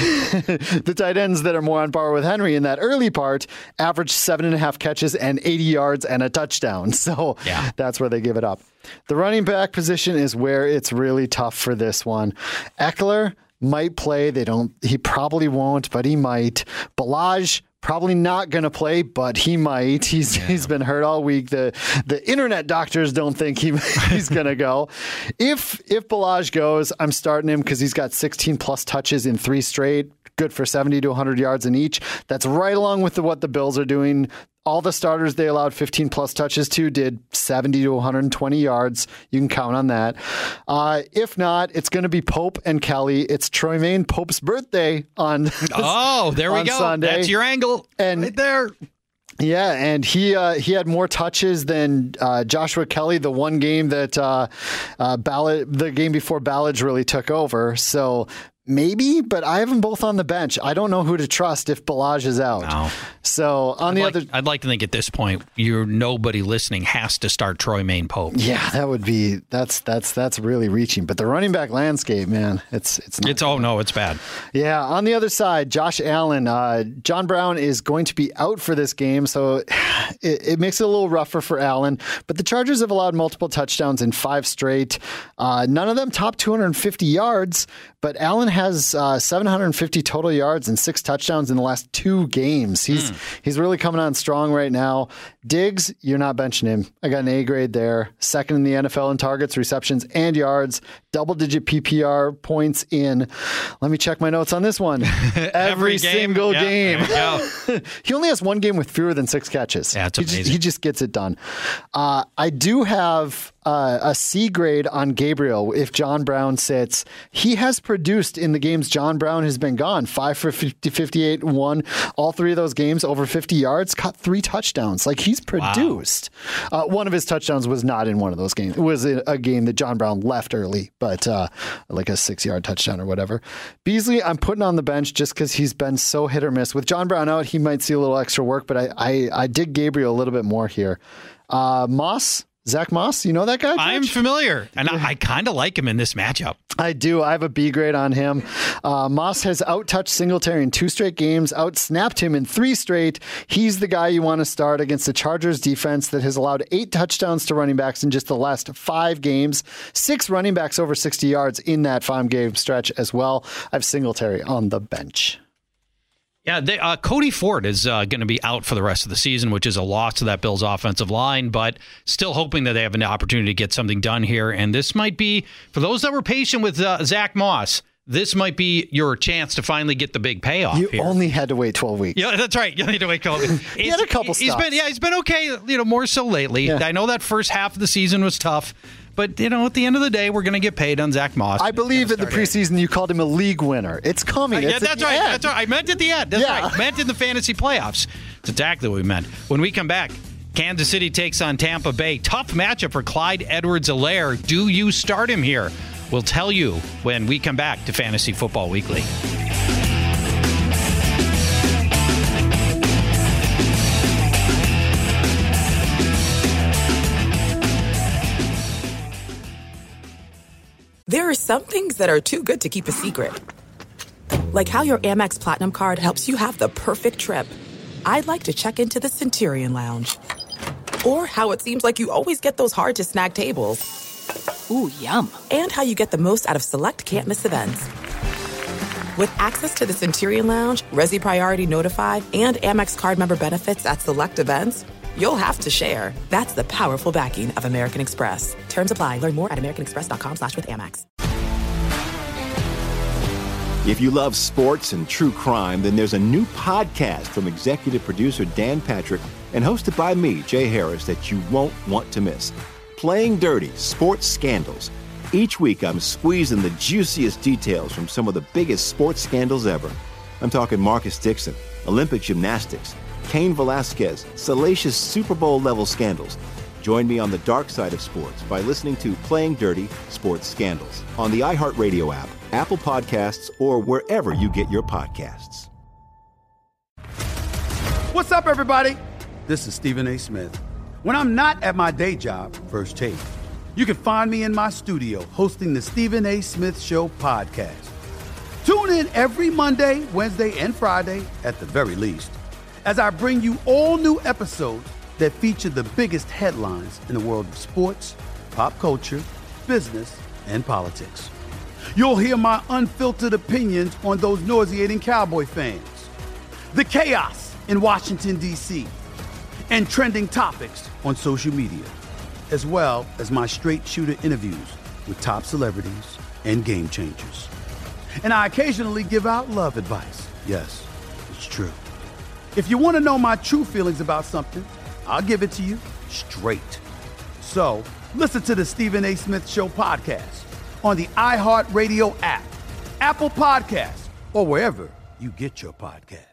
the tight ends that are more on par with Henry in that early part averaged seven and a half catches and eighty yards and a touchdown. So yeah. that's where they give it up. The running back position is where it's really tough for this one. Eckler might play. They don't. He probably won't, but he might. Ballage probably not going to play, but he might. He's yeah. he's been hurt all week. The the internet doctors don't think he he's going to go. If if Ballage goes, I'm starting him because he's got sixteen plus touches in three straight. Good for seventy to one hundred yards in each. That's right along with the, what the Bills are doing. All the starters they allowed fifteen plus touches to did seventy to one hundred twenty yards. You can count on that. Uh, if not, it's going to be Pope and Kelly. It's Troymaine Pope's birthday on Oh, there we on go. Sunday. That's your angle and right there. Yeah, and he uh, he had more touches than uh, Joshua Kelly, the one game that uh, uh, Ballard, the game before Ballage really took over. So maybe, but I have them both on the bench. I don't know who to trust if Ballage is out. No. So on I'd the like, other, I'd like to think at this point, you're nobody listening has to start Troymaine Pope. Yeah, that would be that's that's that's really reaching. But the running back landscape, man, it's it's not it's oh no, it's bad. Yeah, on the other side, Josh Allen, uh, John Brown is going to be out for this game, so it, it makes it a little rougher for Allen. But the Chargers have allowed multiple touchdowns in five straight. Uh, none of them top two hundred fifty yards, but Allen has uh, seven hundred fifty total yards and six touchdowns in the last two games. He's mm. he's really coming on strong right now. Diggs, you're not benching him. I got an A grade there. Second in the N F L in targets, receptions, and yards. Double-digit P P R points in. Let me check my notes on this one. Every, Every game. single yeah, game. He only has one game with fewer than six catches. Yeah, it's he amazing. Just, he just gets it done. Uh, I do have uh, a C grade on Gabriel if John Brown sits. He has produced in the games John Brown has been gone. Five for fifty, fifty-eight, and one. All three of those games over fifty yards, caught three touchdowns. Like, he's produced. Wow. Uh, one of his touchdowns was not in one of those games. It was a, a game that John Brown left early, but uh, like a six-yard touchdown or whatever. Beasley, I'm putting on the bench just because he's been so hit or miss. With John Brown out, he might see a little extra work, but I, I, I dig Gabriel a little bit more here. Uh, Moss, Zach Moss, you know that guy? George? I'm familiar, and I, I kind of like him in this matchup. I do. I have a B grade on him. Uh, Moss has out-touched Singletary in two straight games, out-snapped him in three straight. He's the guy you want to start against the Chargers defense that has allowed eight touchdowns to running backs in just the last five games. Six running backs over sixty yards in that five-game stretch as well. I have Singletary on the bench. Yeah, they, uh, Cody Ford is uh, going to be out for the rest of the season, which is a loss to that Bills offensive line, but still hoping that they have an opportunity to get something done here. And this might be, for those that were patient with uh, Zach Moss, this might be your chance to finally get the big payoff. You here. only had to wait twelve weeks. Yeah, that's right. You need to wait twelve weeks. He had a couple He's stops. been, yeah, he's been okay, you know, more so lately. Yeah. I know that first half of the season was tough. But, you know, at the end of the day, we're going to get paid on Zach Moss. I believe in the preseason you called him a league winner. It's coming. Uh, yeah, it's that's at right. the end. That's right. I meant at the end. That's Yeah. right. I meant in the fantasy playoffs. It's exactly what we meant. When we come back, Kansas City takes on Tampa Bay. Tough matchup for Clyde Edwards-Helaire. Do you start him here? We'll tell you when we come back to Fantasy Football Weekly. There are some things that are too good to keep a secret. Like how your Amex Platinum card helps you have the perfect trip. I'd like to check into the Centurion Lounge. Or how it seems like you always get those hard-to-snag tables. Ooh, yum. And how you get the most out of select can't-miss events. With access to the Centurion Lounge, Resi Priority Notified, and Amex card member benefits at select events, you'll have to share. That's the powerful backing of American Express. Terms apply. Learn more at americanexpress.com slash with Amex. If you love sports and true crime, then there's a new podcast from executive producer Dan Patrick and hosted by me, Jay Harris, that you won't want to miss. Playing Dirty: Sports Scandals. Each week, I'm squeezing the juiciest details from some of the biggest sports scandals ever. I'm talking Marcus Dixon, Olympic gymnastics, Cain Velasquez, salacious Super Bowl-level scandals. Join me on the dark side of sports by listening to Playing Dirty: Sports Scandals on the iHeartRadio app, Apple Podcasts, or wherever you get your podcasts. What's up, everybody? This is Stephen A. Smith. When I'm not at my day job, First Take, you can find me in my studio hosting the Stephen A. Smith Show podcast. Tune in every Monday, Wednesday, and Friday, at the very least, as I bring you all new episodes that feature the biggest headlines in the world of sports, pop culture, business, and politics. You'll hear my unfiltered opinions on those nauseating Cowboy fans, the chaos in Washington, D C, and trending topics on social media, as well as my straight shooter interviews with top celebrities and game changers. And I occasionally give out love advice. Yes, it's true. If you want to know my true feelings about something, I'll give it to you straight. So listen to the Stephen A. Smith Show podcast on the iHeartRadio app, Apple Podcasts, or wherever you get your podcast.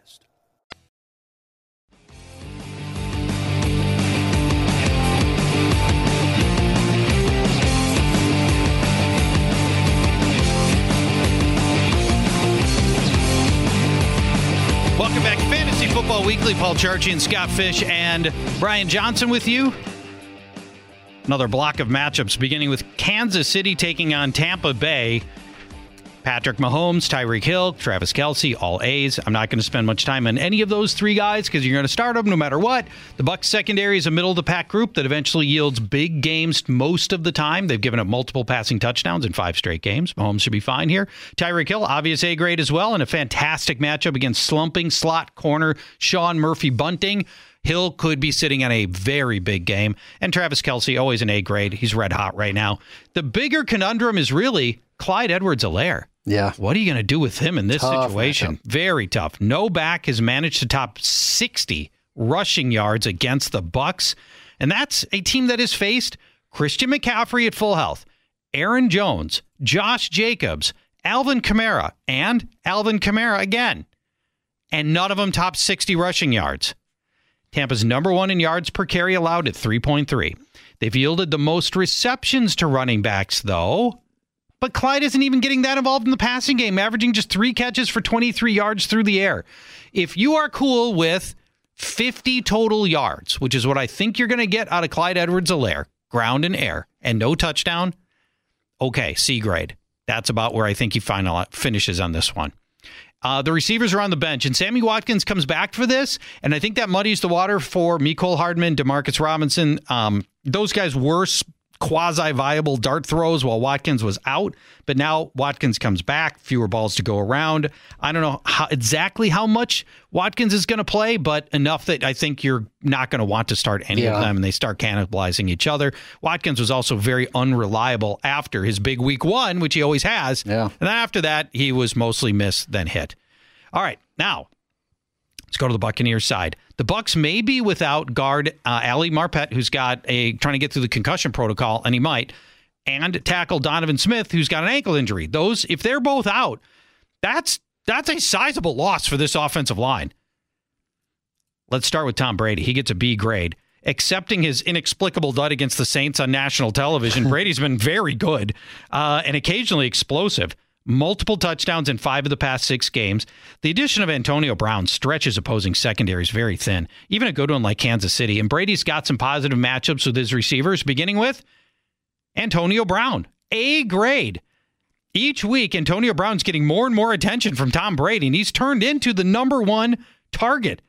Welcome back to Fantasy Football Weekly. Paul Charchi and Scott Fish and Brian Johnson with you. Another block of matchups beginning with Kansas City taking on Tampa Bay. Patrick Mahomes, Tyreek Hill, Travis Kelce, all A's. I'm not going to spend much time on any of those three guys because you're going to start them no matter what. The Bucs secondary is a middle-of-the-pack group that eventually yields big games most of the time. They've given up multiple passing touchdowns in five straight games. Mahomes should be fine here. Tyreek Hill, obvious A grade as well, and a fantastic matchup against slumping slot corner Sean Murphy-Bunting. Hill could be sitting on a very big game. And Travis Kelce, always an A grade. He's red hot right now. The bigger conundrum is really Clyde Edwards-Helaire. Yeah. What are you going to do with him in this Tough situation? matchup. Very tough. No back has managed to top sixty rushing yards against the Bucs, and that's a team that has faced Christian McCaffrey at full health, Aaron Jones, Josh Jacobs, Alvin Kamara, and Alvin Kamara again. And none of them top sixty rushing yards. Tampa's number one in yards per carry allowed at three point three. They've yielded the most receptions to running backs, though. But Clyde isn't even getting that involved in the passing game, averaging just three catches for twenty-three yards through the air. If you are cool with fifty total yards, which is what I think you're going to get out of Clyde Edwards-Helaire, ground and air, and no touchdown, okay, C grade. That's about where I think he final finishes on this one. Uh, the receivers are on the bench, and Sammy Watkins comes back for this, and I think that muddies the water for Mecole Hardman, Demarcus Robinson. Um, those guys were quasi-viable dart throws while Watkins was out, but now Watkins comes back, fewer balls to go around. I don't know how, exactly how much Watkins is going to play, but enough that I think you're not going to want to start any yeah. of them, and they start cannibalizing each other. Watkins was also very unreliable after his big week one, which he always has. Yeah. And then after that, he was mostly miss, then hit. All right, now let's go to the Buccaneers side. The Bucs may be without guard uh, Ali Marpet, who's got a trying to get through the concussion protocol, and he might, and tackle Donovan Smith, who's got an ankle injury. Those, if they're both out, that's that's a sizable loss for this offensive line. Let's start with Tom Brady. He gets a B grade. Accepting his inexplicable dud against the Saints on national television, Brady's been very good uh, and occasionally explosive. Multiple touchdowns in five of the past six games. The addition of Antonio Brown stretches opposing secondaries very thin, even a good one like Kansas City. And Brady's got some positive matchups with his receivers, beginning with Antonio Brown. A grade. Each week, Antonio Brown's getting more and more attention from Tom Brady, and he's turned into the number one target.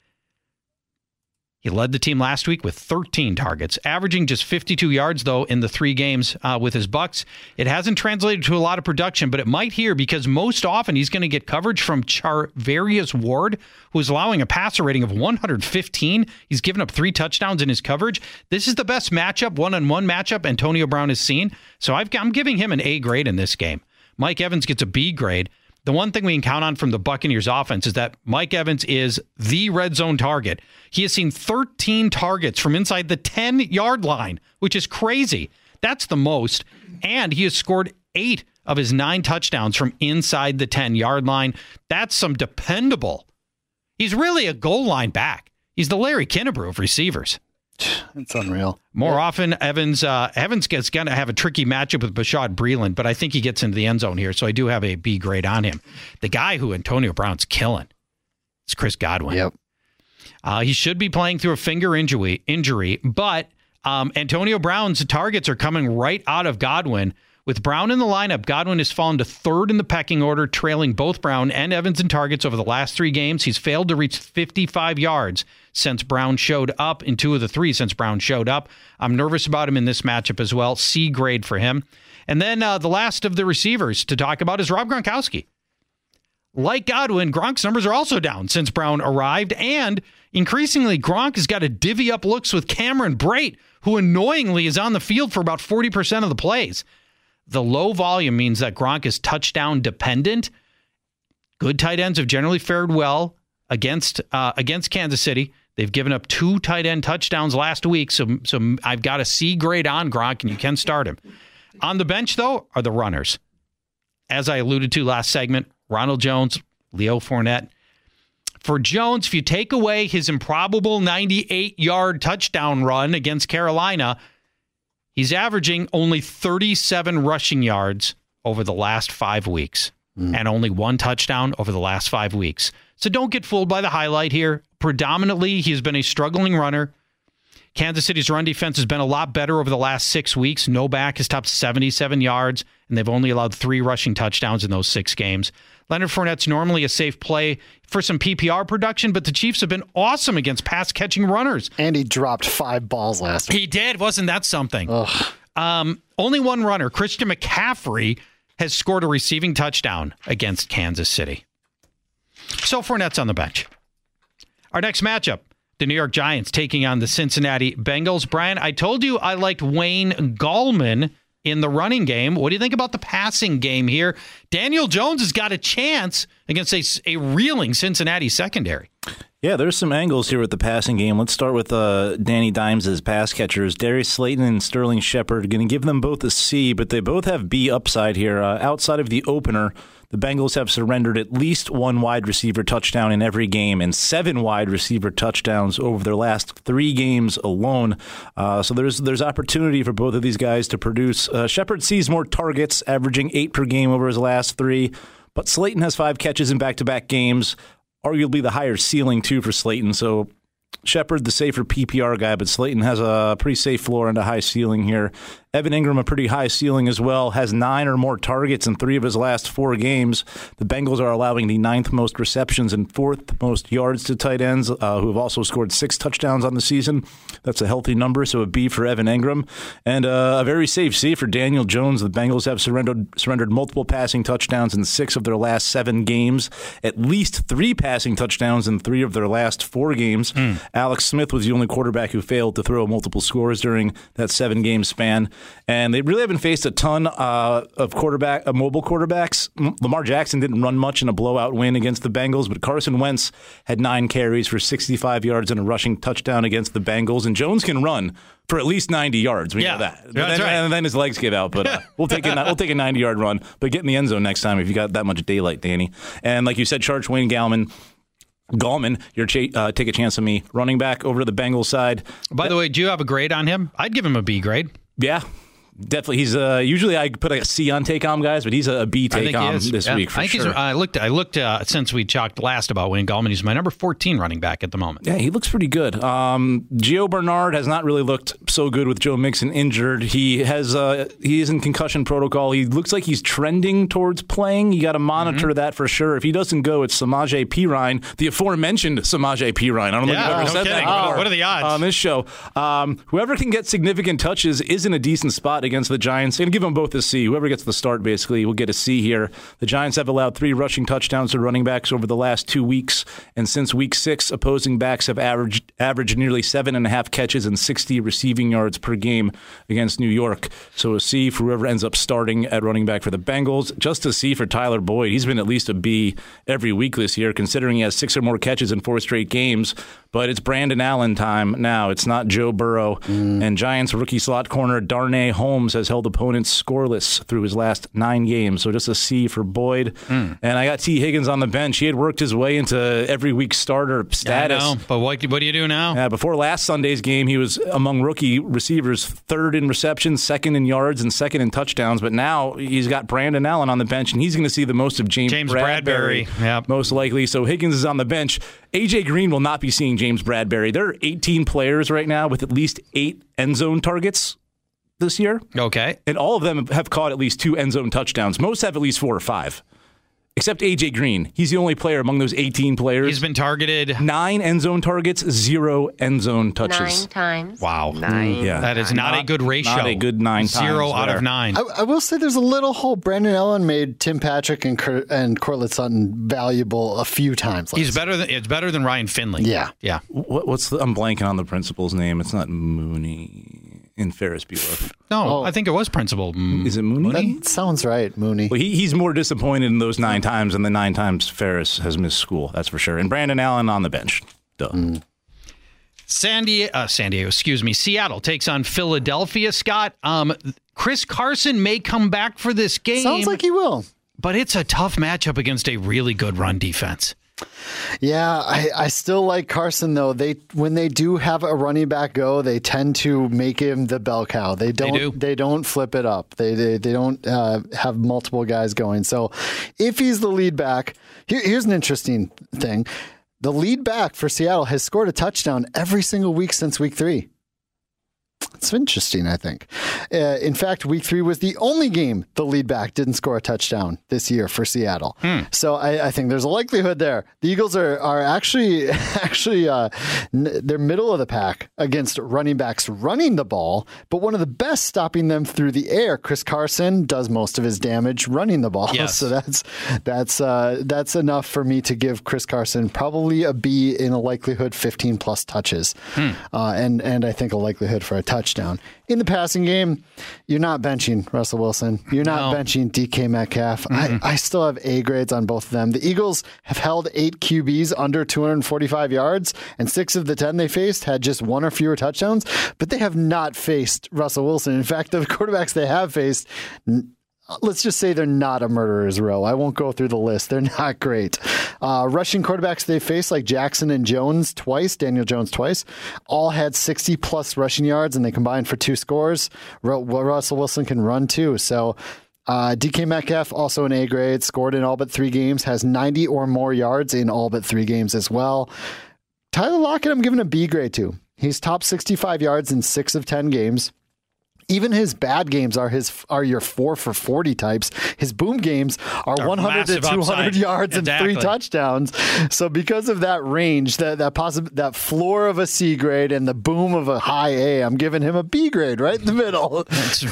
He led the team last week with thirteen targets, averaging just fifty-two yards, though, in the three games uh, with his Bucs. It hasn't translated to a lot of production, but it might here because most often he's going to get coverage from Charvarius Ward, who's allowing a passer rating of one hundred fifteen. He's given up three touchdowns in his coverage. This is the best matchup, one-on-one matchup Antonio Brown has seen, so I've, I'm giving him an A grade in this game. Mike Evans gets a B grade. The one thing we can count on from the Buccaneers offense is that Mike Evans is the red zone target. He has seen thirteen targets from inside the ten-yard line, which is crazy. That's the most. And he has scored eight of his nine touchdowns from inside the ten-yard line. That's some dependable. He's really a goal line back. He's the Larry Kennebrew of receivers. It's unreal. More yeah. often, Evans uh, Evans gets going to have a tricky matchup with Bashaud Breeland, but I think he gets into the end zone here, so I do have a B grade on him. The guy who Antonio Brown's killing is Chris Godwin. Yep. Uh, he should be playing through a finger injury, injury but um, Antonio Brown's targets are coming right out of Godwin. With Brown in the lineup, Godwin has fallen to third in the pecking order, trailing both Brown and Evans in targets over the last three games. He's failed to reach fifty-five yards since Brown showed up, in two of the three since Brown showed up. I'm nervous about him in this matchup as well. C grade for him. And then uh, the last of the receivers to talk about is Rob Gronkowski. Like Godwin, Gronk's numbers are also down since Brown arrived, and increasingly, Gronk has got to divvy up looks with Cameron Brate, who annoyingly is on the field for about forty percent of the plays. The low volume means that Gronk is touchdown dependent. Good tight ends have generally fared well against uh, against Kansas City. They've given up two tight end touchdowns last week, so so I've got a C grade on Gronk, and you can start him. On the bench, though, are the runners. As I alluded to last segment, Ronald Jones, Leo Fournette. For Jones, if you take away his improbable ninety-eight-yard touchdown run against Carolina, he's averaging only thirty-seven rushing yards over the last five weeks mm. and only one touchdown over the last five weeks. So don't get fooled by the highlight here. Predominantly, he's been a struggling runner. Kansas City's run defense has been a lot better over the last six weeks. No back has topped seventy-seven yards, and they've only allowed three rushing touchdowns in those six games. Leonard Fournette's normally a safe play for some P P R production, but the Chiefs have been awesome against pass-catching runners. And he dropped five balls last week. He did. Wasn't that something? Um, only one runner, Christian McCaffrey, has scored a receiving touchdown against Kansas City. So Fournette's on the bench. Our next matchup, the New York Giants taking on the Cincinnati Bengals. Brian, I told you I liked Wayne Gallman in the running game. What do you think about the passing game here? Daniel Jones has got a chance against a, a reeling Cincinnati secondary. Yeah, there's some angles here with the passing game. Let's start with uh, Danny Dimes' pass catchers. Darius Slayton and Sterling Shepard. Going to give them both a C, but they both have B upside here. Uh, outside of the opener, the Bengals have surrendered at least one wide receiver touchdown in every game and seven wide receiver touchdowns over their last three games alone. Uh, so there's there's opportunity for both of these guys to produce. Uh, Shepard sees more targets, averaging eight per game over his last three, but Slayton has five catches in back-to-back games. Arguably the higher ceiling, too, for Slayton. So Shepard, the safer P P R guy, but Slayton has a pretty safe floor and a high ceiling here. Evan Ingram, a pretty high ceiling as well, has nine or more targets in three of his last four games. The Bengals are allowing the ninth most receptions and fourth most yards to tight ends, uh, who have also scored six touchdowns on the season. That's a healthy number, so a B for Evan Ingram. And uh, a very safe C for Daniel Jones. The Bengals have surrendered surrendered multiple passing touchdowns in six of their last seven games, at least three passing touchdowns in three of their last four games. Mm. Alex Smith was the only quarterback who failed to throw multiple scores during that seven-game span. And they really haven't faced a ton uh, of quarterback, uh, mobile quarterbacks. Lamar Jackson didn't run much in a blowout win against the Bengals, but Carson Wentz had nine carries for sixty-five yards and a rushing touchdown against the Bengals. And Jones can run for at least ninety yards. We yeah, know that. But that's then, right. And then his legs give out. But uh, we'll take a we'll take a ninety-yard run. But get in the end zone next time if you got that much daylight, Danny. And like you said, Charge Wayne Gallman. Gallman, your ch- uh, take a chance on me. Running back over to the Bengals side. By the way, do you have a grade on him? I'd give him a B grade. Yeah. Definitely, he's uh, usually I put a C on Take-On guys, but he's a B Take-On this yeah. week for I think sure. He's, I looked, I looked uh, since we talked last about Wayne Gallman. He's my number fourteen running back at the moment. Yeah, he looks pretty good. Um, Gio Bernard has not really looked so good with Joe Mixon injured. He has uh, he is in concussion protocol. He looks like he's trending towards playing. You got to monitor mm-hmm. that for sure. If he doesn't go, it's Samaje Perine, the aforementioned Samaje Perine. I don't know yeah, if you've ever no said kidding. that. What, what are the odds on this show? Um, whoever can get significant touches is in a decent spot against the Giants. And give them both a C. Whoever gets the start, basically, will get a C here. The Giants have allowed three rushing touchdowns to running backs over the last two weeks, and since week six, opposing backs have averaged averaged nearly seven and a half catches and sixty receiving yards per game against New York. So a C for whoever ends up starting at running back for the Bengals. Just a C for Tyler Boyd. He's been at least a B every week this year, considering he has six or more catches in four straight games. But it's Brandon Allen time now. It's not Joe Burrow. Mm. And Giants rookie slot corner Darnay Holmes has held opponents scoreless through his last nine games. So just a C for Boyd. Mm. And I got T. Higgins on the bench. He had worked his way into every week starter status. I know, but what, what do you do now? Uh, before last Sunday's game, he was among rookie receivers third in receptions, second in yards, and second in touchdowns. But now he's got Brandon Allen on the bench, and he's going to see the most of James, James Bradbury, Bradbury. Yep. most likely. So Higgins is on the bench. A J. Green will not be seeing James Bradbury. There are eighteen players right now with at least eight end zone targets this year. Okay. And all of them have caught at least two end zone touchdowns. Most have at least four or five. Except A J. Green. He's the only player among those eighteen players. He's been targeted. Nine end zone targets, zero end zone touches. Nine times. Wow. Nine. Yeah. That is not, not a good ratio. Not a good nine times. Zero out there. of nine. I, I will say there's a little hole. Brandon Allen made Tim Patrick and Cur- and Cortland Sutton valuable a few times. He's better than it's better than Ryan Finley. Yeah. Yeah. What, what's the, I'm blanking on the principal's name. It's not Mooney in Ferris Bueller. No, Oh. I think it was Principal. Mm, Is it Mooney? That sounds right, Mooney. Well, he, he's more disappointed in those nine times than the nine times Ferris has missed school. That's for sure. And Brandon Allen on the bench. Duh. Mm. San Diego, uh, San Diego, excuse me. Seattle takes on Philadelphia. Scott, um, Chris Carson may come back for this game. Sounds like he will. But it's a tough matchup against a really good run defense. Yeah, I, I still like Carson though. They when they do have a running back go, they tend to make him the bell cow. They don't. They, do. they don't flip it up. They they, they don't uh, have multiple guys going. So if he's the lead back, here, here's an interesting thing: the lead back for Seattle has scored a touchdown every single week since week three. It's interesting, I think. Uh, in fact, week three was the only game the lead back didn't score a touchdown this year for Seattle. Hmm. So I, I think there's a likelihood there. The Eagles are are actually actually uh, n- they're middle of the pack against running backs running the ball, but one of the best stopping them through the air. Chris Carson does most of his damage running the ball. Yes. So that's that's uh, that's enough for me to give Chris Carson probably a B in a likelihood fifteen plus touches, hmm. uh, and and I think a likelihood for a touchdown. In the passing game, you're not benching Russell Wilson. You're not no. benching D K Metcalf. Mm-hmm. I, I still have A grades on both of them. The Eagles have held eight Q Bs under two hundred forty-five yards, and six of the ten they faced had just one or fewer touchdowns, but they have not faced Russell Wilson. In fact, the quarterbacks they have faced, let's just say they're not a murderer's row. I won't go through the list. They're not great. Uh, rushing quarterbacks they faced, like Jackson and Jones twice, Daniel Jones twice, all had sixty plus rushing yards, and they combined for two scores. Ru- Russell Wilson can run too. So uh, D K Metcalf, also an A grade, scored in all but three games, has ninety or more yards in all but three games as well. Tyler Lockett, I'm giving a B grade to. He's top sixty-five yards in six of ten games. Even his bad games are his are your four for forty types. His boom games are, are one hundred to two hundred upside. yards exactly. and three touchdowns. So because of that range, that that possi- that floor of a C grade and the boom of a high A, I'm giving him a B grade right in the middle. It's,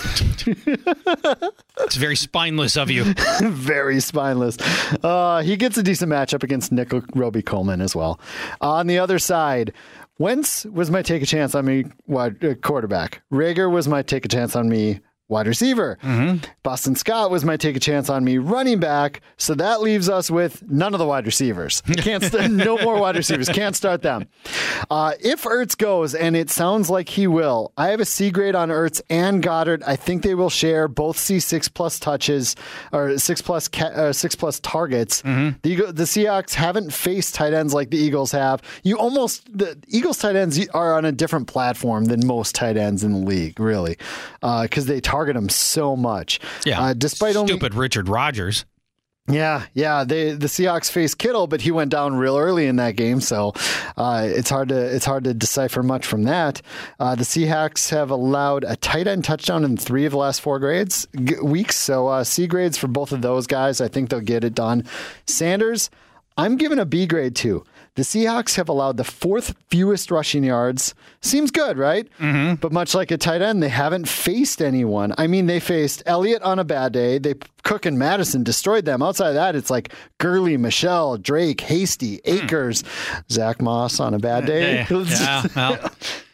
it's very spineless of you. Very spineless. Uh, he gets a decent matchup against Nick Roby Coleman as well. On the other side, Wentz was my take a chance on me wide uh, quarterback. Rager was my take a chance on me wide receiver. Mm-hmm. Boston Scott was my take a chance on me running back. So that leaves us with none of the wide receivers. Can't st- no more wide receivers. Can't start them. Uh, if Ertz goes, and it sounds like he will, I have a C grade on Ertz and Goddard. I think they will share. Both see six plus touches or six plus ca- uh, six plus targets. Mm-hmm. The the Seahawks haven't faced tight ends like the Eagles have. You almost the Eagles tight ends are on a different platform than most tight ends in the league, really, because uh, they target target him so much. Yeah, uh, despite stupid only, Richard Rodgers. Yeah, yeah. They the Seahawks faced Kittle, but he went down real early in that game, so uh, it's hard to it's hard to decipher much from that. Uh, the Seahawks have allowed a tight end touchdown in three of the last four grades g- weeks, so uh, C grades for both of those guys. I think they'll get it done. Sanders, I'm giving a B grade too. The Seahawks have allowed the fourth fewest rushing yards. Seems good, right? Mm-hmm. But much like a tight end, they haven't faced anyone. I mean, they faced Elliott on a bad day. They Cook and Madison destroyed them. Outside of that, it's like Gurley, Michelle, Drake, Hasty, Akers, mm. Zach Moss on a bad day. Yeah, well.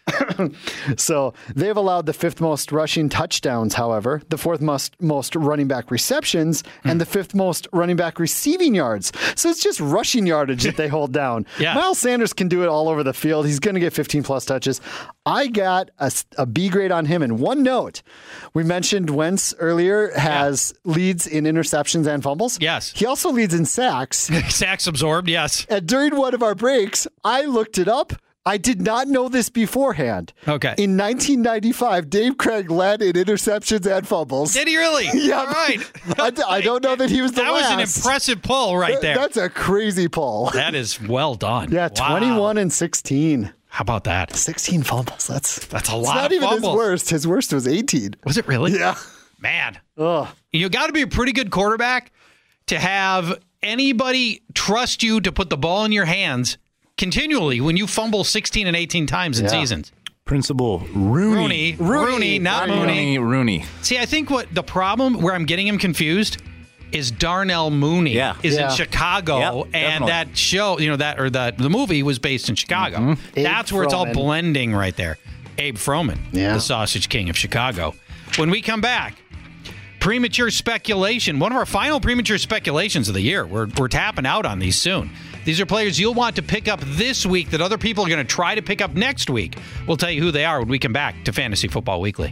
So they've allowed the fifth most rushing touchdowns, however, the fourth most, most running back receptions, hmm. and the fifth most running back receiving yards. So it's just rushing yardage that they hold down. Yeah. Miles Sanders can do it all over the field. He's going to get fifteen plus touches. I got a, a B grade on him. And one note, we mentioned Wentz earlier has yeah. leads in interceptions and fumbles. Yes. He also leads in sacks. Sacks absorbed, yes. And during one of our breaks, I looked it up. I did not know this beforehand. Okay. In nineteen ninety-five, Dave Craig led in interceptions and fumbles. Did he really? Yeah. All right. I, I don't know that he was the that last. That was an impressive pull right there. That's a crazy pull. That is well done. Yeah, wow. twenty-one and sixteen. How about that? sixteen fumbles. That's that's a lot. It's not of even fumbles. his worst. His worst was eighteen. Was it really? Yeah. Man. Ugh. You got to be a pretty good quarterback to have anybody trust you to put the ball in your hands continually when you fumble sixteen and eighteen times in yeah. seasons. Principal Rooney. Rooney. Rooney, Rooney not Mooney. Rooney. Rooney. See, I think what the problem where I'm getting him confused is Darnell Mooney yeah. is yeah. in Chicago, yep, and definitely. that show, you know, that or that the movie was based in Chicago. Mm-hmm. That's where Froman. it's all blending right there. Abe Froman, yeah. the Sausage King of Chicago. When we come back, premature speculation. One of our final premature speculations of the year. We're we're tapping out on these soon. These are players you'll want to pick up this week that other people are going to try to pick up next week. We'll tell you who they are when we come back to Fantasy Football Weekly.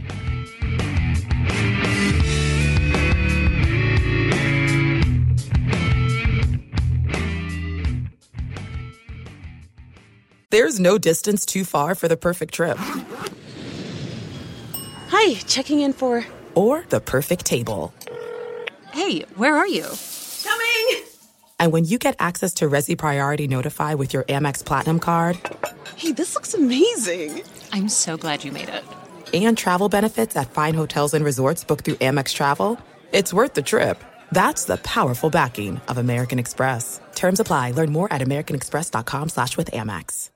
There's no distance too far for the perfect trip. Hi, checking in for... Or the perfect table. Hey, where are you? Coming! And when you get access to Resi Priority Notify with your Amex Platinum card... Hey, this looks amazing! I'm so glad you made it. And travel benefits at fine hotels and resorts booked through Amex Travel, it's worth the trip. That's the powerful backing of American Express. Terms apply. Learn more at americanexpress.com slash with Amex.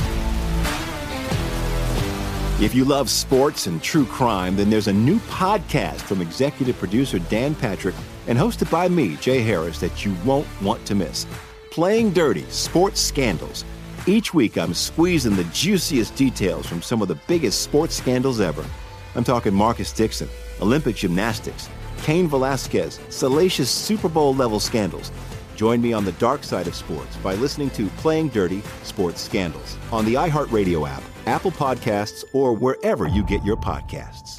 If you love sports and true crime, then there's a new podcast from executive producer Dan Patrick and hosted by me, Jay Harris, that you won't want to miss. Playing Dirty: Sports Scandals. Each week, I'm squeezing the juiciest details from some of the biggest sports scandals ever. I'm talking Marcus Dixon, Olympic gymnastics, Cain Velasquez, salacious Super Bowl-level scandals. Join me on the dark side of sports by listening to Playing Dirty: Sports Scandals on the iHeartRadio app, Apple Podcasts, or wherever you get your podcasts.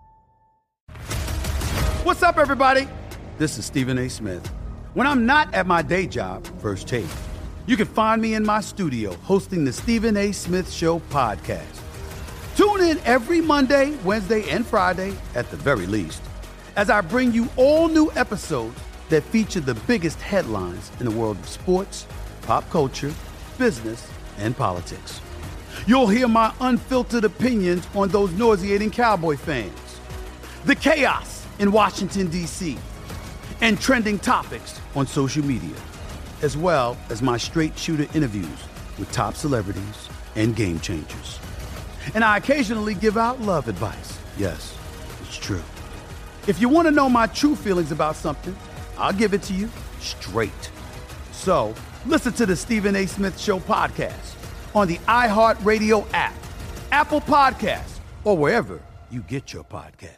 What's up, everybody? This is Stephen A. Smith. When I'm not at my day job, First Take, you can find me in my studio hosting the Stephen A. Smith Show podcast. Tune in every Monday, Wednesday, and Friday, at the very least, as I bring you all new episodes that feature the biggest headlines in the world of sports, pop culture, business, and politics. You'll hear my unfiltered opinions on those nauseating Cowboy fans, the chaos in Washington, D C, and trending topics on social media, as well as my straight shooter interviews with top celebrities and game changers. And I occasionally give out love advice. Yes, it's true. If you want to know my true feelings about something, I'll give it to you straight. So listen to the Stephen A. Smith Show podcast on the iHeartRadio app, Apple Podcasts, or wherever you get your podcast.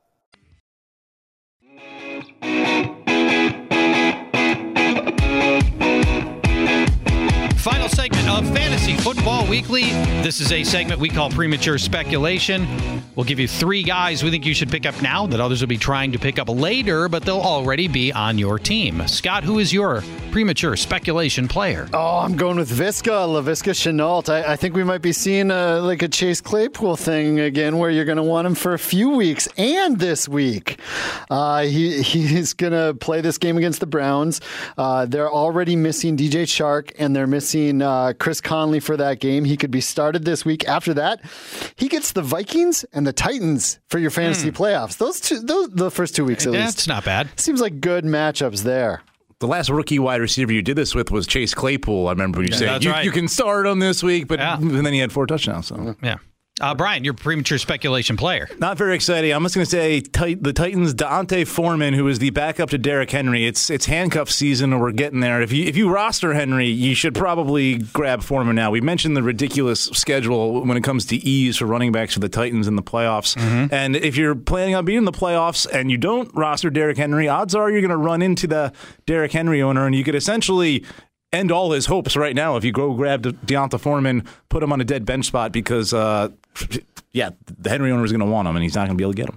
Final segment of Fantasy Football Weekly. This is a segment we call Premature Speculation. We'll give you three guys we think you should pick up now that others will be trying to pick up later, but they'll already be on your team. Scott, who is your premature speculation player? Oh, I'm going with Visca, Laviska Shenault. I, I think we might be seeing a, like a Chase Claypool thing again, where you're going to want him for a few weeks and this week. Uh, he He's going to play this game against the Browns. Uh, they're already missing D J Chark, and they're missing uh, Chris Conley for that game. He could be started this week. After that, he gets the Vikings and the Titans for your fantasy mm. playoffs. Those two, those the first two weeks at yeah, least. That's not bad. Seems like good matchups there. The last rookie wide receiver you did this with was Chase Claypool. I remember when you yeah, said you, right. you can start him this week, but yeah. and then he had four touchdowns. So. Yeah. Uh, Brian, your premature speculation player. Not very exciting. I'm just going to say tit- the Titans' D'Onta Foreman, who is the backup to Derrick Henry. It's it's handcuff season, and we're getting there. If you if you roster Henry, you should probably grab Foreman now. We mentioned the ridiculous schedule when it comes to ease for running backs for the Titans in the playoffs. Mm-hmm. And if you're planning on being in the playoffs and you don't roster Derrick Henry, odds are you're going to run into the Derrick Henry owner, and you could essentially end all his hopes right now if you go grab D'Onta Foreman, put him on a dead bench spot because, uh, yeah, the Henry owner is going to want him, and he's not going to be able to get him.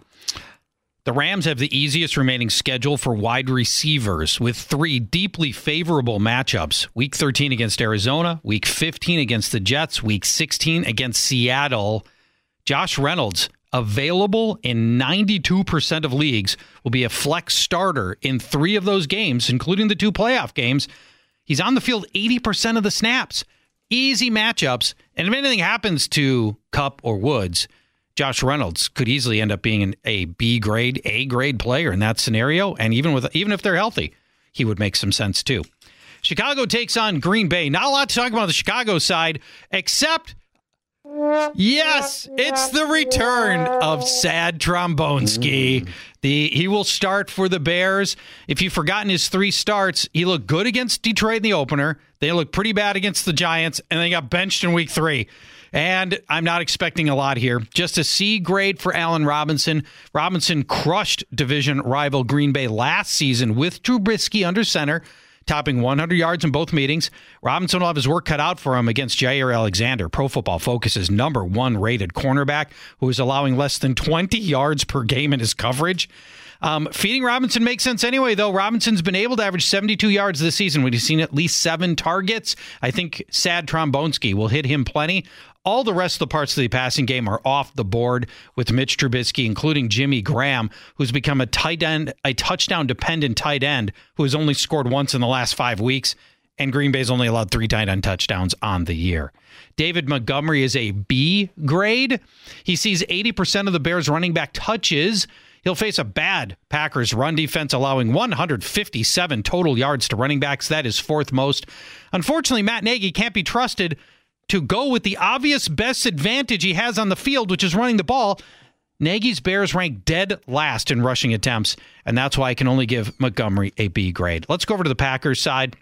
The Rams have the easiest remaining schedule for wide receivers with three deeply favorable matchups. Week thirteen against Arizona, Week fifteen against the Jets, Week sixteen against Seattle. Josh Reynolds, available in ninety-two percent of leagues, will be a flex starter in three of those games, including the two playoff games. He's on the field eighty percent of the snaps. Easy matchups. And if anything happens to Kupp or Woods, Josh Reynolds could easily end up being an, a B-grade, A-grade player in that scenario. And even with even if they're healthy, he would make some sense too. Chicago takes on Green Bay. Not a lot to talk about on the Chicago side, except, yes, it's the return of Sad Trombonski. The, he will start for the Bears. If you've forgotten his three starts, he looked good against Detroit in the opener. They looked pretty bad against the Giants, and they got benched in week three. And I'm not expecting a lot here. Just a C grade for Allen Robinson. Robinson crushed division rival Green Bay last season with Trubisky under center, topping one hundred yards in both meetings. Robinson will have his work cut out for him against Jair Alexander, Pro Football Focus's number one rated cornerback, who is allowing less than twenty yards per game in his coverage. Um, feeding Robinson makes sense anyway, though. Robinson's been able to average seventy-two yards this season when he's seen at least seven targets. I think Sad Trombonski will hit him plenty. All the rest of the parts of the passing game are off the board with Mitch Trubisky, including Jimmy Graham, who's become a tight end, a touchdown-dependent tight end who has only scored once in the last five weeks, and Green Bay's only allowed three tight end touchdowns on the year. David Montgomery is a B grade. He sees eighty percent of the Bears' running back touches. He'll face a bad Packers run defense, allowing one hundred fifty-seven total yards to running backs. That is fourth most. Unfortunately, Matt Nagy can't be trusted to go with the obvious best advantage he has on the field, which is running the ball. Nagy's Bears rank dead last in rushing attempts, and that's why I can only give Montgomery a B grade. Let's go over to the Packers side.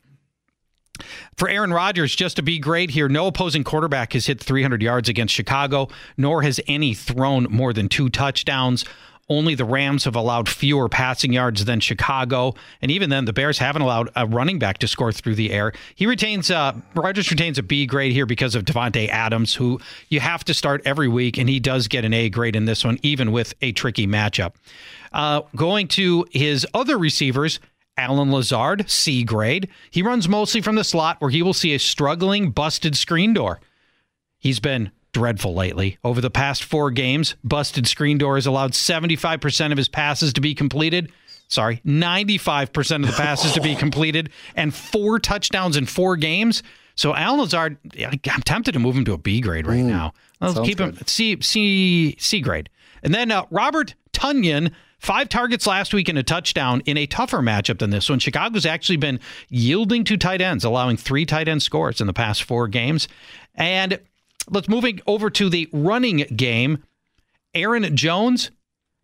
For Aaron Rodgers, just a B grade here. No opposing quarterback has hit three hundred yards against Chicago, nor has any thrown more than two touchdowns. Only the Rams have allowed fewer passing yards than Chicago. And even then, the Bears haven't allowed a running back to score through the air. He retains, uh, Rodgers retains a B grade here because of Devontae Adams, who you have to start every week, and he does get an A grade in this one, even with a tricky matchup. Uh, going to his other receivers, Allen Lazard, C grade. He runs mostly from the slot, where he will see a struggling, busted screen door. He's been dreadful lately. Over the past four games, busted screen door has allowed seventy-five percent of his passes to be completed. Sorry, ninety-five percent of the passes to be completed, and four touchdowns in four games. So Alan Lazard, I'm tempted to move him to a B grade right mm, now. Let's keep him good. C C C grade. And then uh, Robert Tonyan, five targets last week and a touchdown in a tougher matchup than this one. Chicago's actually been yielding to tight ends, allowing three tight end scores in the past four games. And let's moving over to the running game. Aaron Jones,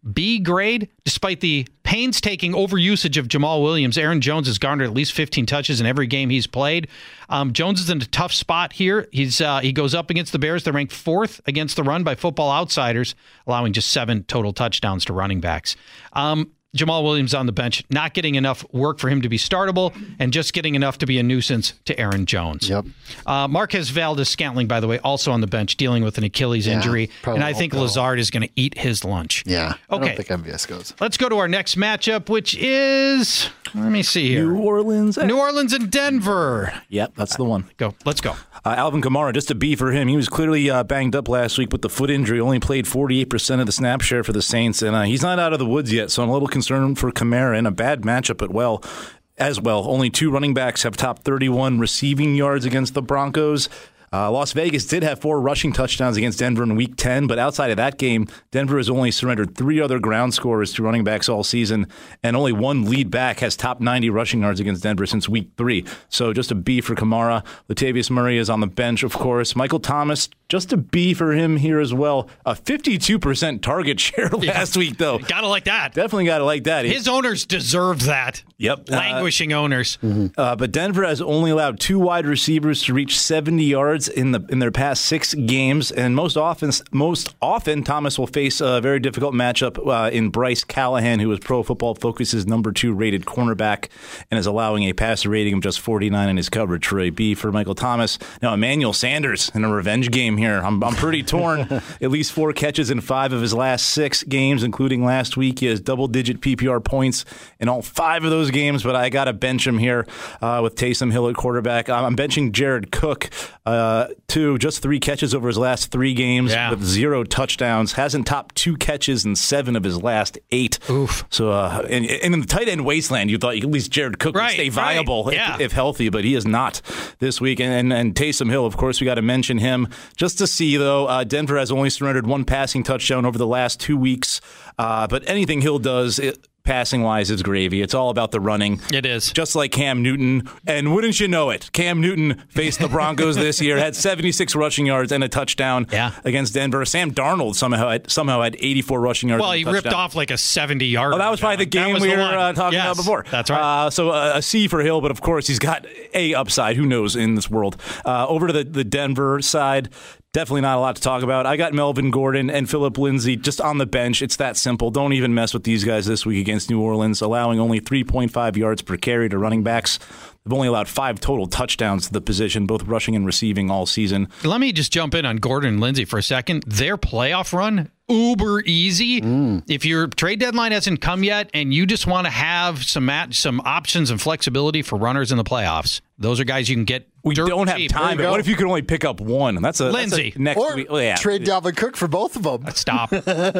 B grade, despite the painstaking overusage of Jamal Williams. Aaron Jones has garnered at least fifteen touches in every game he's played. Um, Jones is in a tough spot here. He's uh, he goes up against the Bears. They're ranked fourth against the run by Football Outsiders, allowing just seven total touchdowns to running backs. Um, Jamal Williams on the bench, not getting enough work for him to be startable and just getting enough to be a nuisance to Aaron Jones. Yep. Uh, Marquez Valdes-Scantling, by the way, also on the bench, dealing with an Achilles yeah, injury. And I think Lazard is going to eat his lunch. Yeah. Okay. I don't think M V S goes. Let's go to our next matchup, which is, let me see here. New Orleans. New Orleans and Denver. Yep, that's the one. Go. Let's go. Uh, Alvin Kamara, just a B for him. He was clearly uh, banged up last week with the foot injury. Only played forty-eight percent of the snap share for the Saints, and uh, he's not out of the woods yet, so I'm a little concerned for Kamara in a bad matchup at well, as well. Only two running backs have top thirty-one receiving yards against the Broncos. Uh, Las Vegas did have four rushing touchdowns against Denver in Week ten, but outside of that game, Denver has only surrendered three other ground scorers to running backs all season, and only one lead back has top ninety rushing yards against Denver since Week three. So just a B for Kamara. Latavius Murray is on the bench, of course. Michael Thomas, just a B for him here as well. A fifty-two percent target share last yeah. week, though. Gotta like that. Definitely gotta like that. His owners deserved that. Yep. Languishing uh, owners. Mm-hmm. Uh, but Denver has only allowed two wide receivers to reach seventy yards in the in their past six games, and most often, most often Thomas will face a very difficult matchup uh, in Bryce Callahan, who is Pro Football Focus's number two rated cornerback and is allowing a passer rating of just forty-nine in his coverage for a B for Michael Thomas. Now, Emmanuel Sanders in a revenge game here. I'm, I'm pretty torn. At least four catches in five of his last six games, including last week. He has double-digit P P R points in all five of those games, but I got to bench him here uh, with Taysom Hill at quarterback. I'm benching Jared Cook, uh, too. Just three catches over his last three games yeah. with zero touchdowns. Hasn't topped two catches in seven of his last eight. Oof. So, uh, and, and in the tight end wasteland, you thought at least Jared Cook right, would stay viable right. yeah. if, if healthy, but he is not this week. And, and, and Taysom Hill, of course, we got to mention him. Just to see, though, uh, Denver has only surrendered one passing touchdown over the last two weeks. Uh, but anything Hill does, it, passing-wise, is gravy. It's all about the running. It is. Just like Cam Newton. And wouldn't you know it, Cam Newton faced the Broncos this year, had seventy-six rushing yards and a touchdown yeah. against Denver. Sam Darnold somehow had, somehow had eighty-four rushing yards. Well, and he a touchdown. ripped off like a seventy-yard. Oh, that was probably the game we the were uh, talking yes, about before. That's right. Uh, so uh, a C for Hill, but of course he's got a upside. Who knows in this world? Uh, over to the, the Denver side. Definitely not a lot to talk about. I got Melvin Gordon and Phillip Lindsay just on the bench. It's that simple. Don't even mess with these guys this week against New Orleans, allowing only three point five yards per carry to running backs. They've only allowed five total touchdowns to the position, both rushing and receiving all season. Let me just jump in on Gordon and Lindsay for a second. Their playoff run, uber easy. Mm. If your trade deadline hasn't come yet and you just want to have some match, some options and flexibility for runners in the playoffs, those are guys you can get. We don't have cheap. time. But what if you could only pick up one? That's a Lindsay that's a next or week. Oh, yeah. Trade Dalvin Cook for both of them. Stop.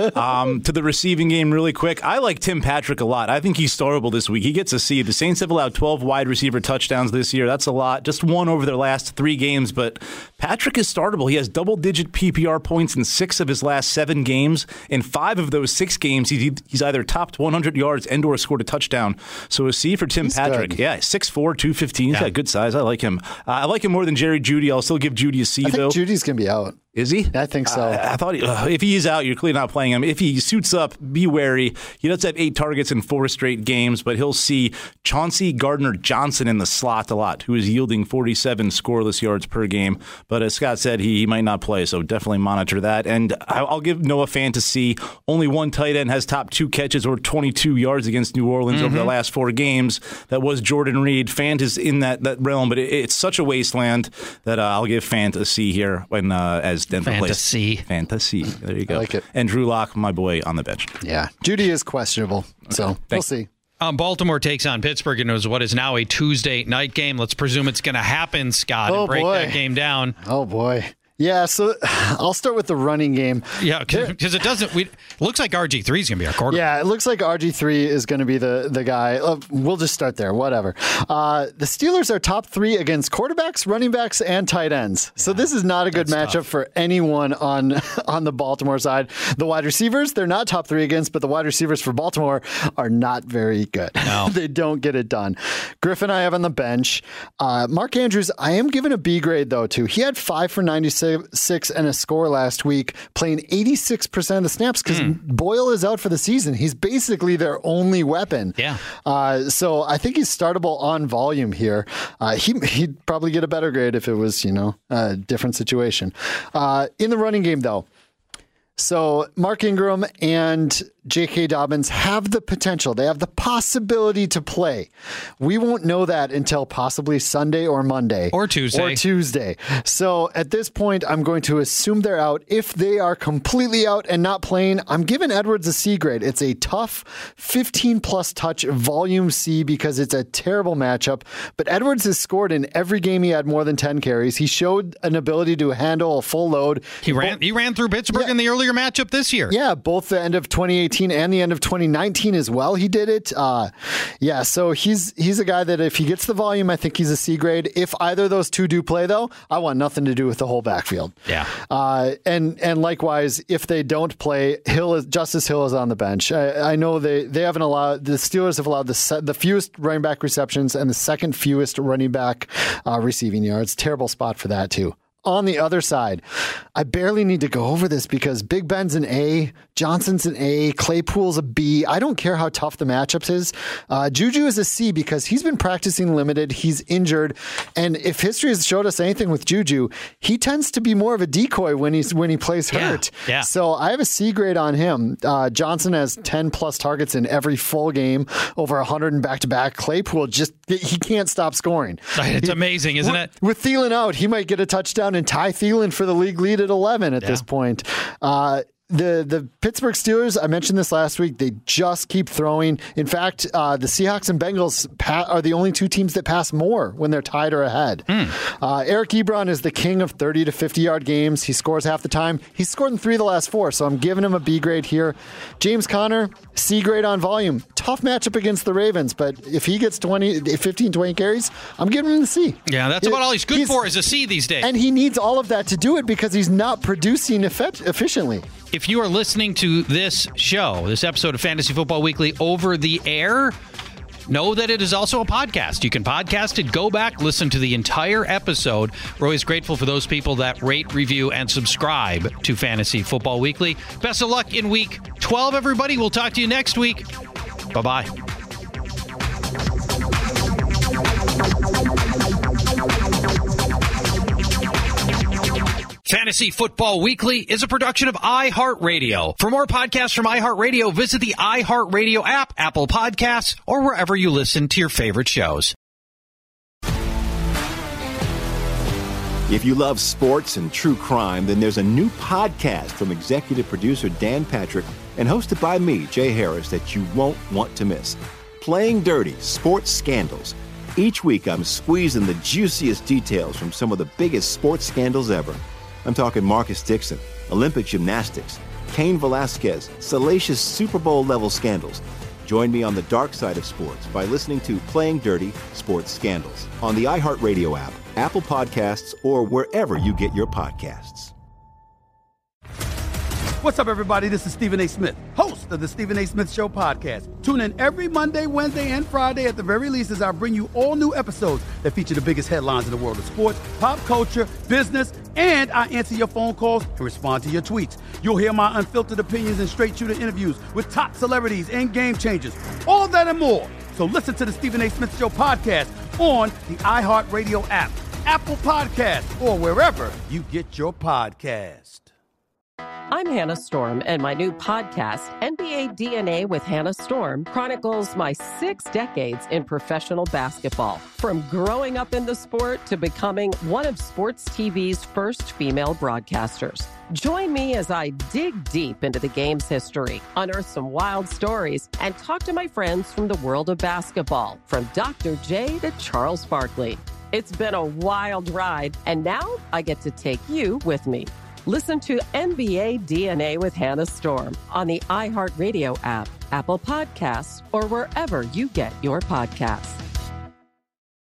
um, to the receiving game really quick. I like Tim Patrick a lot. I think he's startable this week. He gets a C. The Saints have allowed twelve wide receiver touchdowns this year. That's a lot. Just one over their last three games. But Patrick is startable. He has double-digit P P R points in six of his last seven games. In five of those six games, he's, he's either topped one hundred yards and or scored a touchdown. So a C for Tim he's Patrick. Good. Yeah, six four, two fifteen. He's yeah. got good size. I like him. Uh, I like him more than Jerry Jeudy. I'll still give Jeudy a C, I think though. Judy's going to be out. Is he? I think so. I, I thought he, uh, if he is out, you're clearly not playing him. If he suits up, be wary. He does have eight targets in four straight games, but he'll see Chauncey Gardner-Johnson in the slot a lot, who is yielding forty-seven scoreless yards per game. But as Scott said, he, he might not play, so definitely monitor that. And I'll give Noah Fant a C. Only one tight end has top two catches or twenty-two yards against New Orleans mm-hmm. over the last four games. That was Jordan Reed. Fant is in that, that realm, but it, it's such a wasteland that uh, I'll give Fant a C here when uh, as Denver Fantasy. plays. Fantasy. There you go. I like it. And Drew Lock, my boy, on the bench. Yeah. Judy is questionable, so okay. we'll see. Um, Baltimore takes on Pittsburgh and it was what is now a Tuesday night game. Let's presume it's going to happen, Scott, oh, and break boy. that game down. Oh, boy. Yeah, so I'll start with the running game. Yeah, because it doesn't. We, it looks like R G three is going to be our quarterback. Yeah, it looks like R G three is going to be the, the guy. Uh, we'll just start there, whatever. Uh, the Steelers are top three against quarterbacks, running backs, and tight ends. Yeah, so this is not a good matchup tough. for anyone on, on the Baltimore side. The wide receivers, they're not top three against, but the wide receivers for Baltimore are not very good. No. They don't get it done. Griffin, I have on the bench. Uh, Mark Andrews, I am giving a B grade, though, too. He had five for ninety-six and a score last week, playing eighty-six percent of the snaps because mm. Boyle is out for the season. He's basically their only weapon. Yeah. Uh, so I think he's startable on volume here. Uh, he, he'd probably get a better grade if it was, you know, a different situation. Uh, in the running game, though, so Mark Ingram and J K. Dobbins have the potential. They have the possibility to play. We won't know that until possibly Sunday or Monday. Or Tuesday. Or Tuesday. So at this point, I'm going to assume they're out. If they are completely out and not playing, I'm giving Edwards a C grade. It's a tough fifteen plus touch volume C because it's a terrible matchup. But Edwards has scored in every game he had more than ten carries. He showed an ability to handle a full load. He ran, he ran through Pittsburgh yeah. in the earlier matchup this year. Yeah, both the end of twenty eighteen and the end of twenty nineteen as well. He did it. Uh, yeah, so he's he's a guy that if he gets the volume, I think he's a C grade. If either of those two do play, though, I want nothing to do with the whole backfield. Yeah. Uh, and and likewise, if they don't play, Hill is Justice Hill is on the bench. I, I know they, they haven't allowed the Steelers have allowed the se- the fewest running back receptions and the second fewest running back uh, receiving yards. Terrible spot for that too. On the other side, I barely need to go over this because Big Ben's an A, Johnson's an A, Claypool's a B. I don't care how tough the matchups is. Uh, Juju is a C because he's been practicing limited. He's injured. And if history has showed us anything with Juju, he tends to be more of a decoy when he's when he plays hurt. Yeah, yeah. So I have a C grade on him. Uh, Johnson has ten plus targets in every full game, over one hundred in back-to-back. Claypool just, he can't stop scoring. It's he, amazing, isn't with, it? With Thielen out, he might get a touchdown and Ty Thielen for the league lead at eleven at yeah. this point. Uh, The the Pittsburgh Steelers, I mentioned this last week, they just keep throwing. In fact, uh, the Seahawks and Bengals pa- are the only two teams that pass more when they're tied or ahead. Mm. Uh, Eric Ebron is the king of thirty to fifty-yard games. He scores half the time. He's scored in three of the last four, so I'm giving him a B grade here. James Conner, C grade on volume. Tough matchup against the Ravens, but if he gets twenty, fifteen, twenty carries, I'm giving him the C. Yeah, that's about all he's good he's, for is a C these days. And he needs all of that to do it because he's not producing effect- efficiently. If you are listening to this show, this episode of Fantasy Football Weekly over the air, know that it is also a podcast. You can podcast it, go back, listen to the entire episode. We're always grateful for those people that rate, review, and subscribe to Fantasy Football Weekly. Best of luck in week twelve, everybody. We'll talk to you next week. Bye-bye. Fantasy Football Weekly is a production of iHeartRadio. For more podcasts from iHeartRadio, visit the iHeartRadio app, Apple Podcasts, or wherever you listen to your favorite shows. If you love sports and true crime, then there's a new podcast from executive producer Dan Patrick and hosted by me, Jay Harris, that you won't want to miss. Playing Dirty: Sports Scandals. Each week, I'm squeezing the juiciest details from some of the biggest sports scandals ever. I'm talking Marcus Dixon, Olympic gymnastics, Cain Velasquez, salacious Super Bowl-level scandals. Join me on the dark side of sports by listening to Playing Dirty: Sports Scandals on the iHeartRadio app, Apple Podcasts, or wherever you get your podcasts. What's up, everybody? This is Stephen A. Smith, host of the Stephen A. Smith Show podcast. Tune in every Monday, Wednesday, and Friday at the very least as I bring you all new episodes that feature the biggest headlines in the world of sports, pop culture, business, and I answer your phone calls and respond to your tweets. You'll hear my unfiltered opinions and straight-shooter interviews with top celebrities and game changers. All of that and more. So listen to the Stephen A. Smith Show podcast on the iHeartRadio app, Apple Podcasts, or wherever you get your podcast. I'm Hannah Storm, and my new podcast, N B A D N A with Hannah Storm, chronicles my six decades in professional basketball. From growing up in the sport to becoming one of sports T V's first female broadcasters. Join me as I dig deep into the game's history, unearth some wild stories, and talk to my friends from the world of basketball, from Doctor J to Charles Barkley. It's been a wild ride, and now I get to take you with me. Listen to N B A D N A with Hannah Storm on the iHeartRadio app, Apple Podcasts, or wherever you get your podcasts.